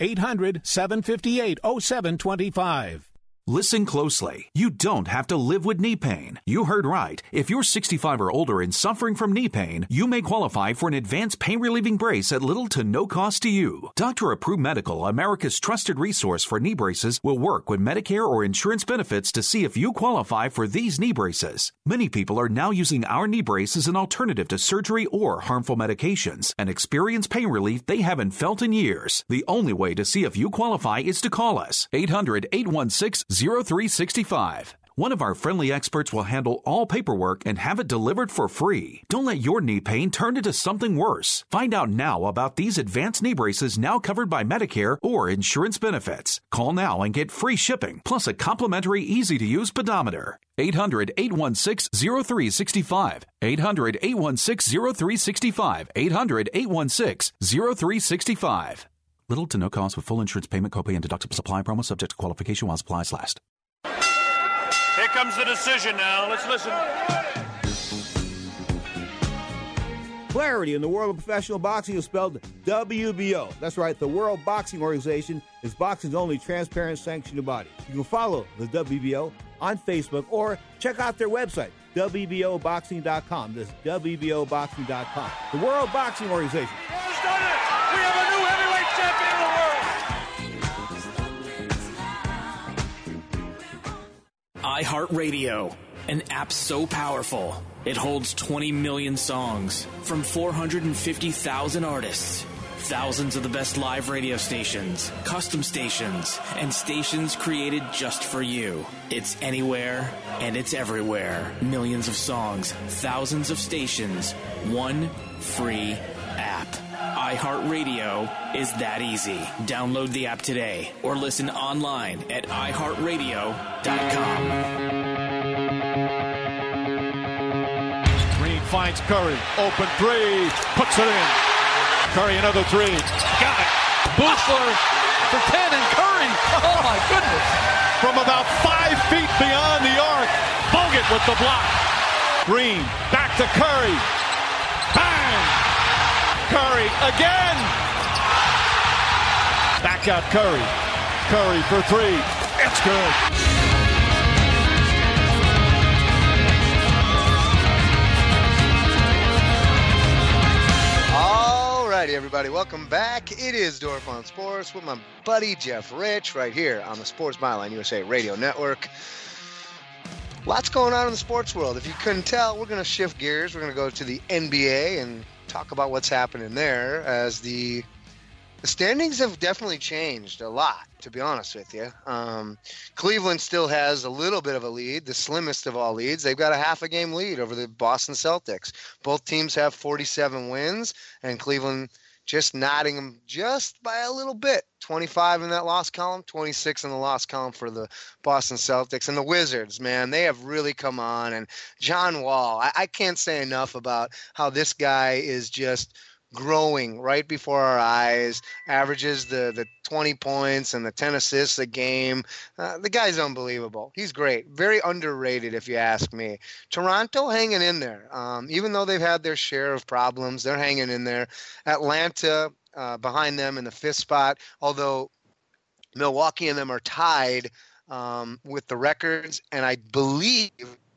Speaker 18: 800-758-0725.
Speaker 4: Listen closely. You don't have to live with knee pain. You heard right. If you're 65 or older and suffering from knee pain, you may qualify for an advanced pain-relieving brace at little to no cost to you. Dr. Approved Medical, America's trusted resource for knee braces, will work with Medicare or insurance benefits to see if you qualify for these knee braces. Many people are now using our knee brace as an alternative to surgery or harmful medications and experience pain relief they haven't felt in years. The only way to see if you qualify is to call us. 800-816-0365. One of our friendly experts will handle all paperwork and have it delivered for free. Don't let your knee pain turn into something worse. Find out now about these advanced knee braces now covered by Medicare or insurance benefits. Call now and get free shipping, plus a complimentary easy-to-use pedometer. 800-816-0365. 800-816-0365. 800-816-0365. Little to no cost with full insurance payment, copay, and deductible supply promo subject to qualification while supplies last.
Speaker 19: Here comes the decision now. Let's listen.
Speaker 20: Clarity in the world of professional boxing is spelled WBO. That's right, the World Boxing Organization is boxing's only transparent sanctioned body. You can follow the WBO on Facebook, or check out their website, WBOboxing.com. This is WBOboxing.com. The World Boxing Organization.
Speaker 19: Has done it! We have a new heavyweight champion of the world!
Speaker 21: iHeartRadio, an app so powerful, it holds 20 million songs from 450,000 artists. Thousands of the best live radio stations, custom stations, and stations created just for you. It's anywhere and it's everywhere. Millions of songs, thousands of stations, one free app. iHeartRadio is that easy. Download the app today or listen online at iHeartRadio.com.
Speaker 19: Green finds Curry. Open three. Puts it in. Curry another three. Got it. Buechler for 10 and Curry. Oh my goodness. From about 5 feet beyond the arc. Bogut with the block. Green back to Curry. Bang. Curry again. Back out Curry. Curry for three. It's good.
Speaker 14: Alrighty, everybody, welcome back. It is Dorf on Sports with my buddy Jeff Rich right here on the Sports Byline USA Radio Network. Lots going on in the sports world. If you couldn't tell, we're going to shift gears. We're going to go to the NBA and talk about what's happening there, as the standings have definitely changed a lot, to be honest with you. Cleveland still has a little bit of a lead, the slimmest of all leads. They've got a half a game lead over the Boston Celtics. Both teams have 47 wins, and Cleveland just nodding them just by a little bit. 25 in that loss column, 26 in the loss column for the Boston Celtics. And the Wizards, man, they have really come on. And John Wall, I can't say enough about how this guy is just growing right before our eyes, averages the 20 points and the 10 assists a game. The guy's unbelievable. He's great. Very underrated, if you ask me. Toronto hanging in there. Even though they've had their share of problems, they're hanging in there. Atlanta behind them in the 5th spot, although Milwaukee and them are tied with the records, and I believe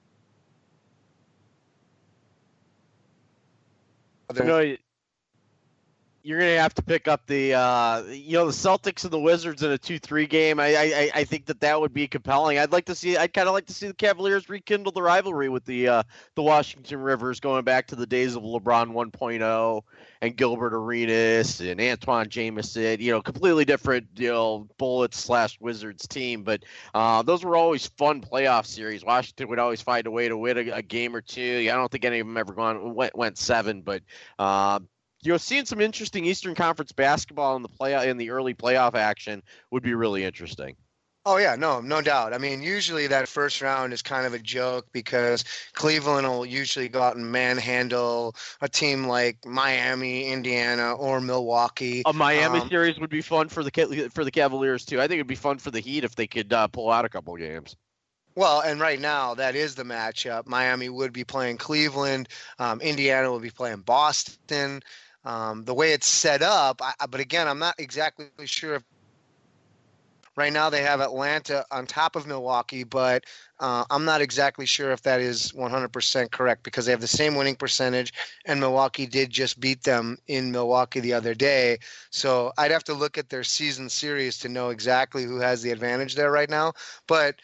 Speaker 8: you're going to have to pick up the Celtics and the Wizards in a 2-3 game. I think that would be compelling. I'd kind of like to see the Cavaliers rekindle the rivalry with the Washington Rivers, going back to the days of LeBron 1.0 and Gilbert Arenas and Antoine Jameson. Completely different, Bullets/Wizards team. But those were always fun playoff series. Washington would always find a way to win a game or two. I don't think any of them ever went 7, but seeing some interesting Eastern Conference basketball in the early playoff action would be really interesting.
Speaker 14: Oh, yeah, no doubt. I mean, usually that first round is kind of a joke because Cleveland will usually go out and manhandle a team like Miami, Indiana, or Milwaukee.
Speaker 8: A Miami series would be fun for the Cavaliers, too. I think it would be fun for the Heat if they could pull out a couple games.
Speaker 14: Well, and right now that is the matchup. Miami would be playing Cleveland. Indiana would be playing Boston. The way it's set up, but again, I'm not exactly sure if right now they have Atlanta on top of Milwaukee, but I'm not exactly sure if that is 100% correct because they have the same winning percentage, and Milwaukee did just beat them in Milwaukee the other day. So I'd have to look at their season series to know exactly who has the advantage there right now. But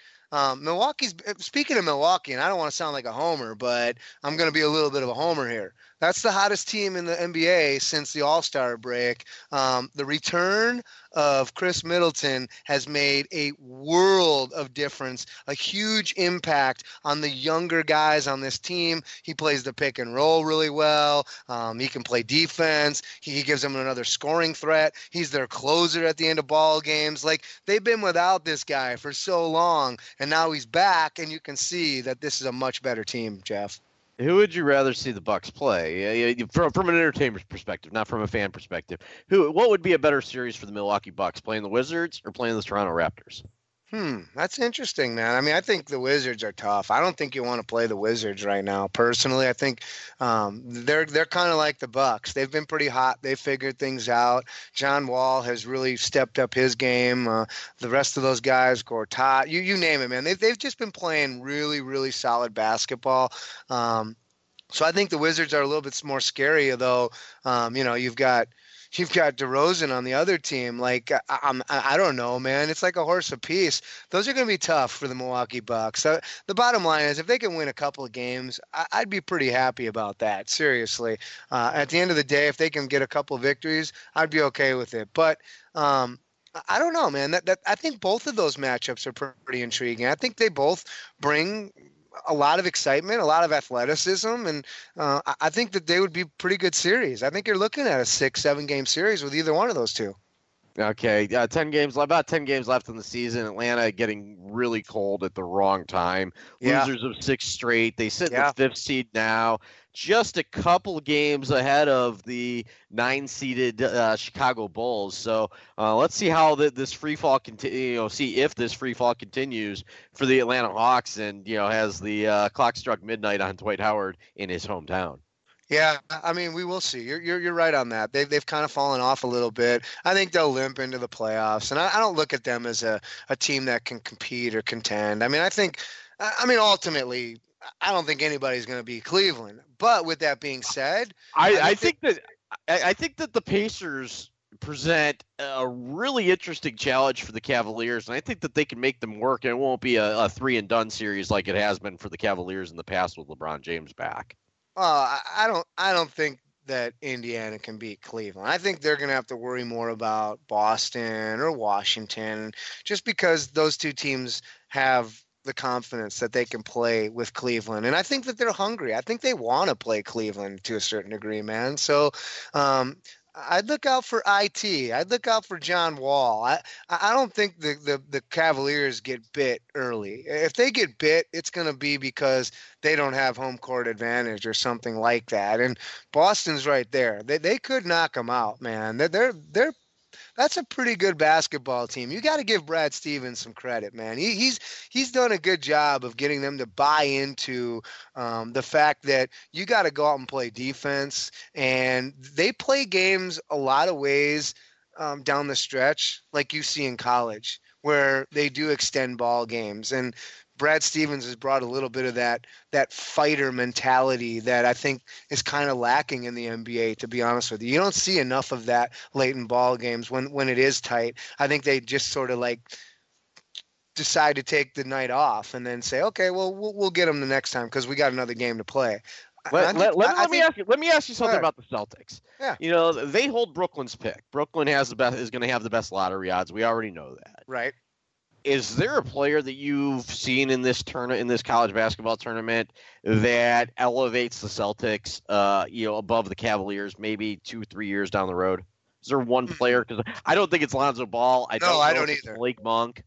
Speaker 14: speaking of Milwaukee, and I don't want to sound like a homer, but I'm going to be a little bit of a homer here. That's the hottest team in the NBA since the All-Star break. The return of Chris Middleton has made a world of difference, a huge impact on the younger guys on this team. He plays the pick and roll really well. He can play defense. He gives them another scoring threat. He's their closer at the end of ball games. Like, they've been without this guy for so long, and now he's back, and you can see that this is a much better team, Jeff.
Speaker 8: Who would you rather see the Bucks play? From an entertainment perspective, not from a fan perspective. What would be a better series for the Milwaukee Bucks, playing the Wizards or playing the Toronto Raptors?
Speaker 14: That's interesting, man. I mean, I think the Wizards are tough. I don't think you want to play the Wizards right now. Personally, I think they're kind of like the Bucks. They've been pretty hot. They figured things out. John Wall has really stepped up his game. The rest of those guys, Gortat, you name it, man. They've just been playing really, really solid basketball. So I think the Wizards are a little bit more scary, though. You've got DeRozan on the other team. Like, I don't know, man. It's like a horse apiece. Those are going to be tough for the Milwaukee Bucks. So the bottom line is, if they can win a couple of games, I'd be pretty happy about that. Seriously. At the end of the day, if they can get a couple of victories, I'd be okay with it. But I don't know, man. I think both of those matchups are pretty intriguing. I think they both bring a lot of excitement, a lot of athleticism, and I think that they would be pretty good series. I think you're looking at a 6-7 game series with either one of those two.
Speaker 8: Okay, 10 games, about 10 games left in the season. Atlanta getting really cold at the wrong time.
Speaker 14: Yeah.
Speaker 8: Losers of 6 straight. They sit in the 5th seed now, just a couple games ahead of the 9-seeded Chicago Bulls. So let's see how this free fall see if this free fall continues for the Atlanta Hawks, and has the clock struck midnight on Dwight Howard in his hometown.
Speaker 14: Yeah, I mean, we will see. You're right on that. They've kind of fallen off a little bit. I think they'll limp into the playoffs, and I don't look at them as a team that can compete or contend. I mean, ultimately, I don't think anybody's going to beat Cleveland. But with that being said,
Speaker 8: I think that the Pacers present a really interesting challenge for the Cavaliers, and I think that they can make them work, and it won't be a 3-and-done series like it has been for the Cavaliers in the past with LeBron James back.
Speaker 14: I don't think that Indiana can beat Cleveland. I think they're going to have to worry more about Boston or Washington, just because those two teams have the confidence that they can play with Cleveland. And I think that they're hungry. I think they want to play Cleveland to a certain degree, man. So I'd look out for IT. I'd look out for John Wall. I don't think the Cavaliers get bit early. If they get bit, it's going to be because they don't have home court advantage or something like that. And Boston's right there. They could knock them out, man. That's a pretty good basketball team. You got to give Brad Stevens some credit, man. He's done a good job of getting them to buy into the fact that you got to go out and play defense. And they play games a lot of ways down the stretch, like you see in college, where they do extend ball games. And Brad Stevens has brought a little bit of that fighter mentality that I think is kind of lacking in the NBA, to be honest with you. You don't see enough of that late in ball games when it is tight. I think they just sort of like decide to take the night off and then say, okay, well, we'll get them the next time because we got another game to play.
Speaker 8: Let me ask you something about the Celtics.
Speaker 14: Yeah.
Speaker 8: They hold Brooklyn's pick. Brooklyn is going to have the best lottery odds. We already know that.
Speaker 14: Right.
Speaker 8: Is there a player that you've seen in this college basketball tournament that elevates the Celtics, above the Cavaliers, maybe 2-3 years down the road? Is there one player? Because I don't think it's Lonzo Ball. I don't either. Blake Monk.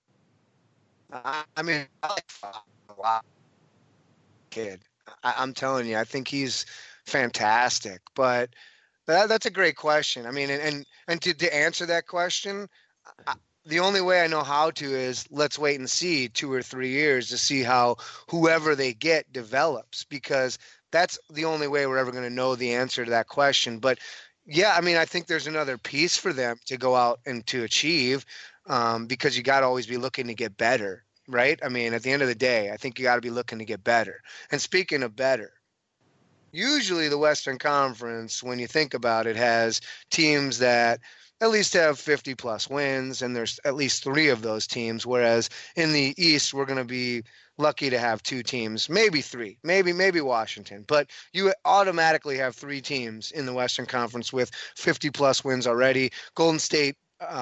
Speaker 14: I mean, I like a lot, kid. I'm telling you, I think he's fantastic. But that's a great question. I mean, and to answer that question, the only way I know how to is let's wait and see 2 or 3 years to see how whoever they get develops, because that's the only way we're ever going to know the answer to that question. But yeah, I mean, I think there's another piece for them to go out and to achieve, because you got to always be looking to get better, right? I mean, at the end of the day, I think you got to be looking to get better. And speaking of better, usually the Western Conference, when you think about it, has teams that at least have 50-plus wins, and there's at least 3 of those teams, whereas in the East, we're going to be lucky to have 2 teams, maybe 3, maybe Washington. But you automatically have 3 teams in the Western Conference with 50-plus wins already. Golden State,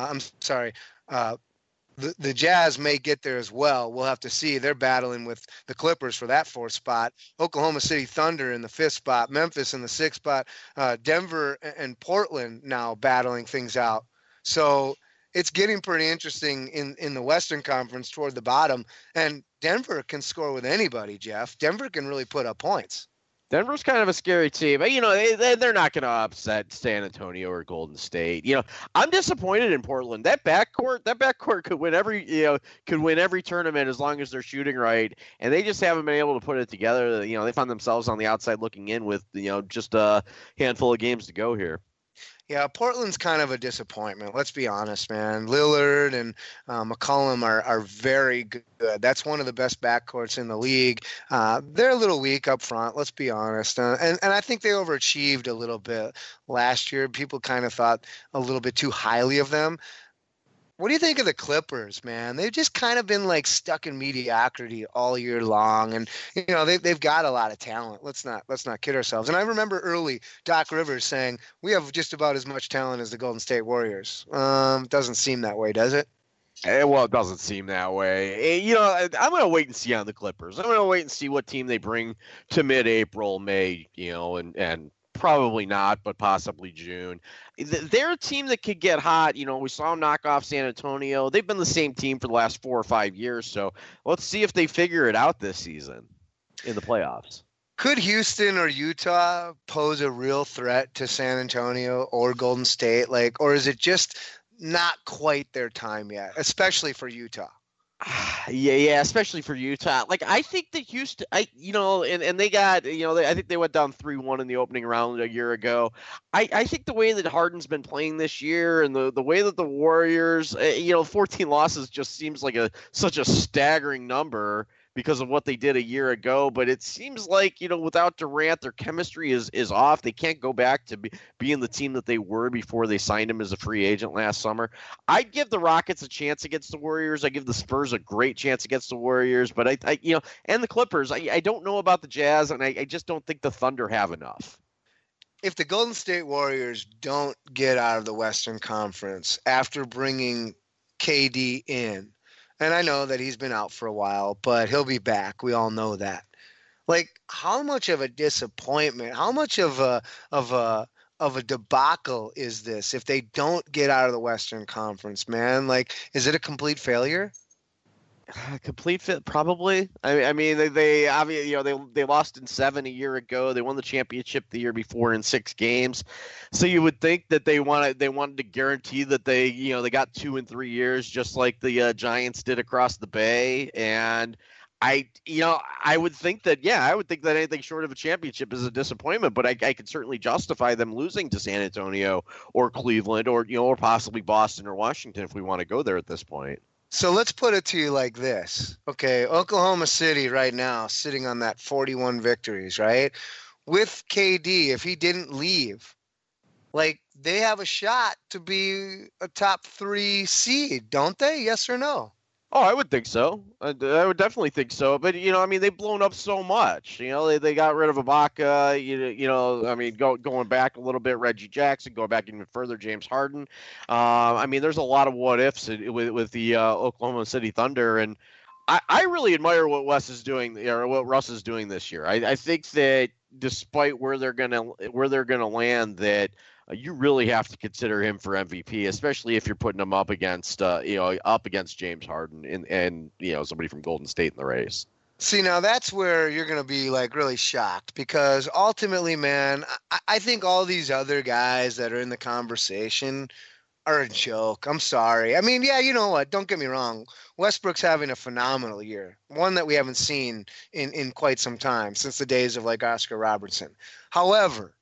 Speaker 14: the Jazz may get there as well. We'll have to see. They're battling with the Clippers for that 4th spot. Oklahoma City Thunder in the 5th spot. Memphis in the 6th spot. Denver and Portland now battling things out. So it's getting pretty interesting in the Western Conference toward the bottom. And Denver can score with anybody, Jeff. Denver can really put up points.
Speaker 8: Denver's kind of a scary team. They're not going to upset San Antonio or Golden State. I'm disappointed in Portland. That backcourt could win every tournament as long as they're shooting right, and they just haven't been able to put it together. They found themselves on the outside looking in with just a handful of games to go here.
Speaker 14: Yeah, Portland's kind of a disappointment. Let's be honest, man. Lillard and McCollum are very good. That's one of the best backcourts in the league. They're a little weak up front. Let's be honest. And I think they overachieved a little bit last year. People kind of thought a little bit too highly of them. What do you think of the Clippers, man? They've just kind of been like stuck in mediocrity all year long, and they've got a lot of talent. Let's not kid ourselves. And I remember early Doc Rivers saying we have just about as much talent as the Golden State Warriors. Doesn't seem that way, does it?
Speaker 8: Well, it doesn't seem that way. I'm going to wait and see on the Clippers. I'm going to wait and see what team they bring to mid-April, May, and probably not, but possibly June. They're a team that could get hot. We saw them knock off San Antonio. They've been the same team for the last 4 or 5 years. So let's see if they figure it out this season in the playoffs.
Speaker 14: Could Houston or Utah pose a real threat to San Antonio or Golden State? Or is it just not quite their time yet, especially for Utah?
Speaker 8: Yeah, especially for Utah. I think that Houston, and they got, I think they went down 3-1 in the opening round a year ago. I think the way that Harden's been playing this year and the way that the Warriors, 14 losses just seems like such a staggering number because of what they did a year ago. But it seems like, without Durant, their chemistry is off. They can't go back to being the team that they were before they signed him as a free agent last summer. I'd give the Rockets a chance against the Warriors. I give the Spurs a great chance against the Warriors. But and the Clippers, I don't know about the Jazz, and I just don't think the Thunder have enough.
Speaker 14: If the Golden State Warriors don't get out of the Western Conference after bringing KD in, and I know that he's been out for a while, but he'll be back. We all know that. How much of a disappointment, how much of a debacle is this if they don't get out of the Western Conference, man? Is it a complete failure?
Speaker 8: Complete fit, probably. I mean, they obviously, they lost in 7 a year ago. They won the championship the year before in 6 games. So you would think that they wanted to guarantee that they got 2 in 3 years, just like the Giants did across the Bay. And I would think that anything short of a championship is a disappointment. But I could certainly justify them losing to San Antonio or Cleveland or possibly Boston or Washington if we want to go there at this point.
Speaker 14: So let's put it to you like this. Okay, Oklahoma City right now sitting on that 41 victories, right? With KD, if he didn't leave, they have a shot to be a top 3 seed, don't they? Yes or no?
Speaker 8: Oh, I would think so. I would definitely think so. But, they've blown up so much. They got rid of Ibaka, going back a little bit, Reggie Jackson, going back even further, James Harden. There's a lot of what ifs with the Oklahoma City Thunder. And I really admire what Wes is doing, or what Russ is doing this year. I think that despite where they're gonna land, that you really have to consider him for MVP, especially if you're putting him up against James Harden and somebody from Golden State in the race.
Speaker 14: See, now that's where you're going to be really shocked, because ultimately, man, I think all these other guys that are in the conversation are a joke. I'm sorry. Yeah, you know what? Don't get me wrong. Westbrook's having a phenomenal year, one that we haven't seen in quite some time, since the days of Oscar Robertson. However,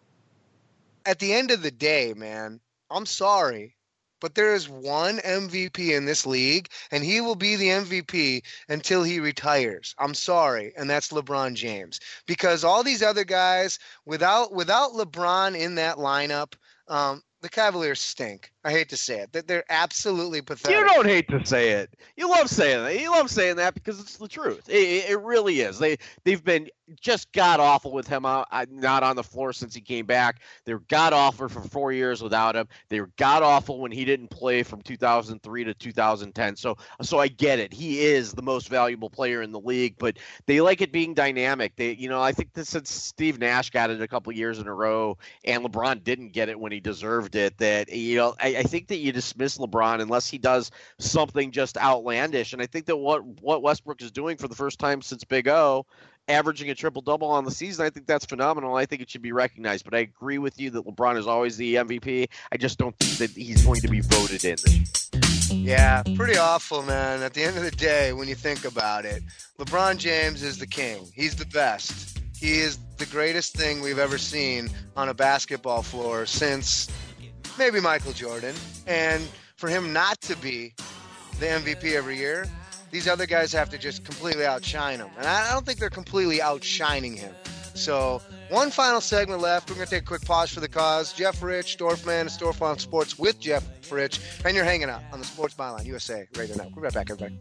Speaker 14: at the end of the day, man, I'm sorry, but there is one MVP in this league, and he will be the MVP until he retires. I'm sorry, and that's LeBron James. Because all these other guys, without LeBron in that lineup, the Cavaliers stink. I hate to say it. They're absolutely pathetic.
Speaker 8: You don't hate to say it. You love saying that. You love saying that because it's the truth. It really is. They've been just god-awful with him not on the floor since he came back. They were god-awful for 4 years without him. They were god-awful when he didn't play from 2003 to 2010. So I get it. He is the most valuable player in the league, but they like it being dynamic. I think that since Steve Nash got it a couple years in a row and LeBron didn't get it when he deserved it, that, I think that you dismiss LeBron unless he does something just outlandish. And I think that what Westbrook is doing for the first time since Big O averaging a triple-double on the season. I think that's phenomenal. I think it should be recognized. But I agree with you that LeBron is always the MVP. I just don't think that he's going to be voted in this year.
Speaker 14: Yeah, pretty awful, man. At the end of the day, when you think about it, LeBron James is the king. He's the best. He is the greatest thing we've ever seen on a basketball floor since maybe Michael Jordan. And for him not to be the MVP every year, these other guys have to just completely outshine him. And I don't think they're completely outshining him. So one final segment left. We're going to take a quick pause for the cause. Jeff Rich, Dorfman, Storefront Sports with Jeff Rich. And you're hanging out on the Sports Byline USA Radio Network. We'll be right back, everybody.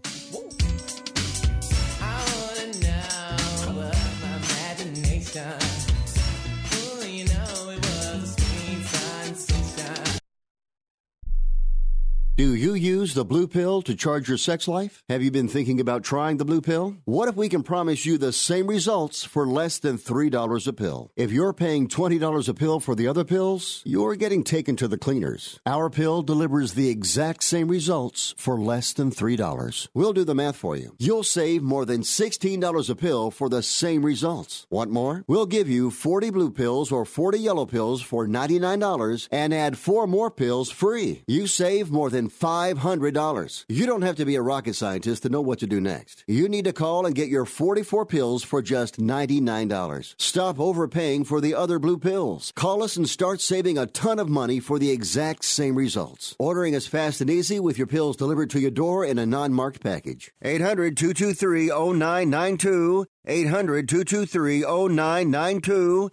Speaker 12: Do you use the blue pill to charge your sex life? Have you been thinking about trying the blue pill? What if we can promise you the same results for less than $3 a pill? If you're paying $20 a pill for the other pills, you're getting taken to the cleaners. Our pill delivers the exact same results for less than $3. We'll do the math for you. You'll save more than $16 a pill for the same results. Want more? We'll give you 40 blue pills or 40 yellow pills for $99 and add 4 more pills free. You save more than $500. You don't have to be a rocket scientist to know what to do next. You need to call and get your 44 pills for just $99. Stop overpaying for the other blue pills. Call us and start saving a ton of money for the exact same results. Ordering is fast and easy with your pills delivered to your door in a non-marked package. 800-223-0992. 800-223-0992.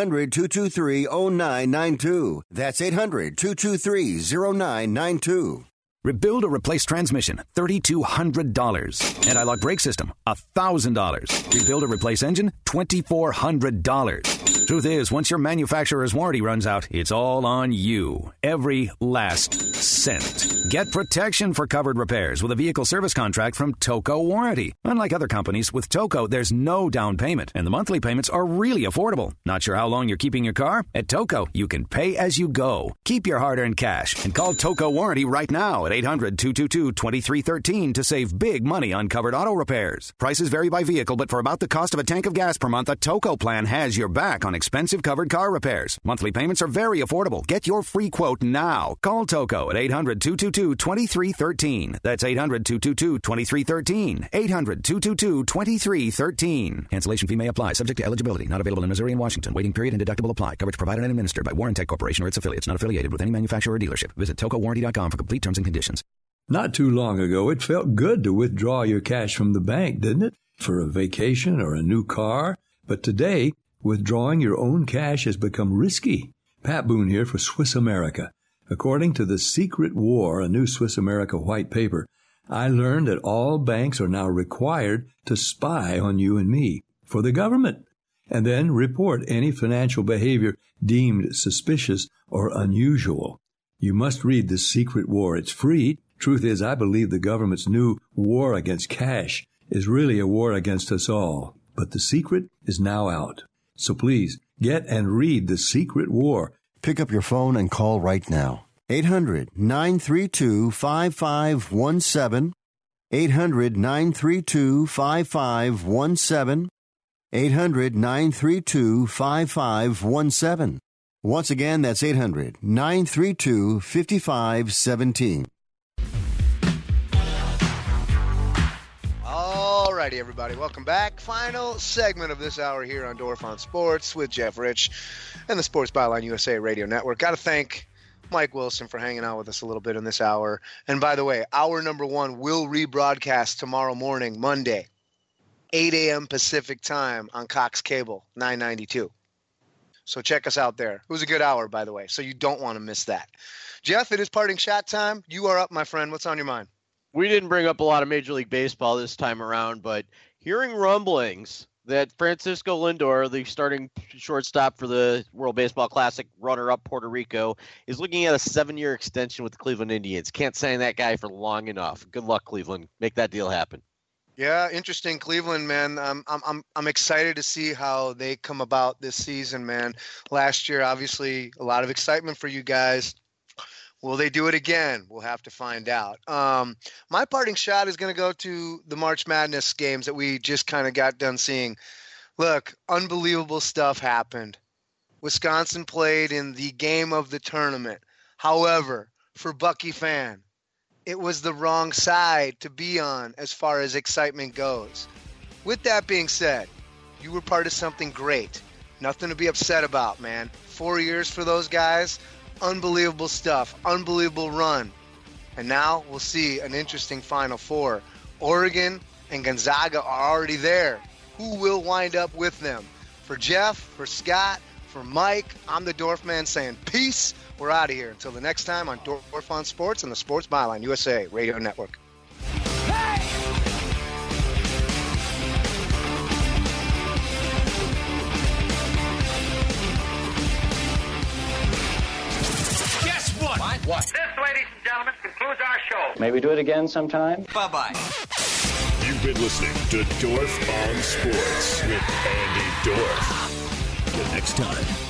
Speaker 12: 800-223-0992. That's 800-223-0992.
Speaker 6: Rebuild or replace transmission, $3,200. Anti-lock brake system, $1,000. Rebuild or replace engine, $2,400. Truth is, once your manufacturer's warranty runs out, it's all on you. Every last cent. Get protection for covered repairs with a vehicle service contract from Toco Warranty. Unlike other companies, with Toco, there's no down payment, and the monthly payments are really affordable. Not sure how long you're keeping your car? At Toco, you can pay as you go. Keep your hard-earned cash and call Toco Warranty right now at 800-222-2313 to save big money on covered auto repairs. Prices vary by vehicle, but for about the cost of a tank of gas per month, a Toco plan has your back on expensive covered car repairs. Monthly payments are very affordable. Get your free quote now. Call Toco at 800-222-2313. That's 800-222-2313. 800-222-2313. Cancellation fee may apply. Subject to eligibility. Not available in Missouri and Washington. Waiting period and deductible apply. Coverage provided and administered by Warrantech Corporation or its affiliates. Not affiliated with any manufacturer or dealership. Visit TocoWarranty.com for complete terms and conditions.
Speaker 22: Not too long ago, it felt good to withdraw your cash from the bank, didn't it? For a vacation or a new car. But today, withdrawing your own cash has become risky. Pat Boone here for Swiss America. According to The Secret War, a new Swiss America white paper, I learned that all banks are now required to spy on you and me for the government, and then report any financial behavior deemed suspicious or unusual. You must read The Secret War. It's free. Truth is, I believe the government's new war against cash is really a war against us all. But the secret is now out. So please, get and read The Secret War.
Speaker 12: Pick up your phone and call right now. 800-932-5517. 800-932-5517. 800-932-5517. Once again, that's 800-932-5517.
Speaker 14: Alrighty, everybody. Welcome back. Final segment of this hour here on Dorfman Sports with Jeff Rich and the Sports Byline USA Radio Network. Got to thank Mike Wilson for hanging out with us a little bit in this hour. And by the way, hour number 1 will rebroadcast tomorrow morning, Monday, 8 a.m. Pacific time on Cox Cable 992. So check us out there. It was a good hour, by the way, so you don't want to miss that. Jeff, it is parting shot time. You are up, my friend. What's on your mind?
Speaker 8: We didn't bring up a lot of Major League Baseball this time around, but hearing rumblings that Francisco Lindor, the starting shortstop for the World Baseball Classic, runner-up Puerto Rico, is looking at a 7-year extension with the Cleveland Indians. Can't sign that guy for long enough. Good luck, Cleveland. Make that deal happen.
Speaker 14: Yeah, interesting. Cleveland, man. I'm excited to see how they come about this season, man. Last year, obviously, a lot of excitement for you guys. Will they do it again? We'll have to find out. My parting shot is going to go to the March Madness games that we just kind of got done seeing. Look, unbelievable stuff happened. Wisconsin played in the game of the tournament. However, for Bucky fan, it was the wrong side to be on as far as excitement goes. With that being said, you were part of something great. Nothing to be upset about, man. 4 years for those guys. Unbelievable stuff. Unbelievable run. And now we'll see an interesting Final Four. Oregon and Gonzaga are already there. Who will wind up with them? For Jeff, for Scott, for Mike, I'm the Dorf Man saying peace. We're out of here. Until the next time on Dorf on Sports and the Sports Byline USA Radio Network.
Speaker 10: Guess what?
Speaker 9: What?
Speaker 10: This, ladies and gentlemen, concludes our show.
Speaker 9: Maybe do it again sometime?
Speaker 10: Bye-bye.
Speaker 13: You've been listening to Dorf on Sports with Andy Dorf. Till next time.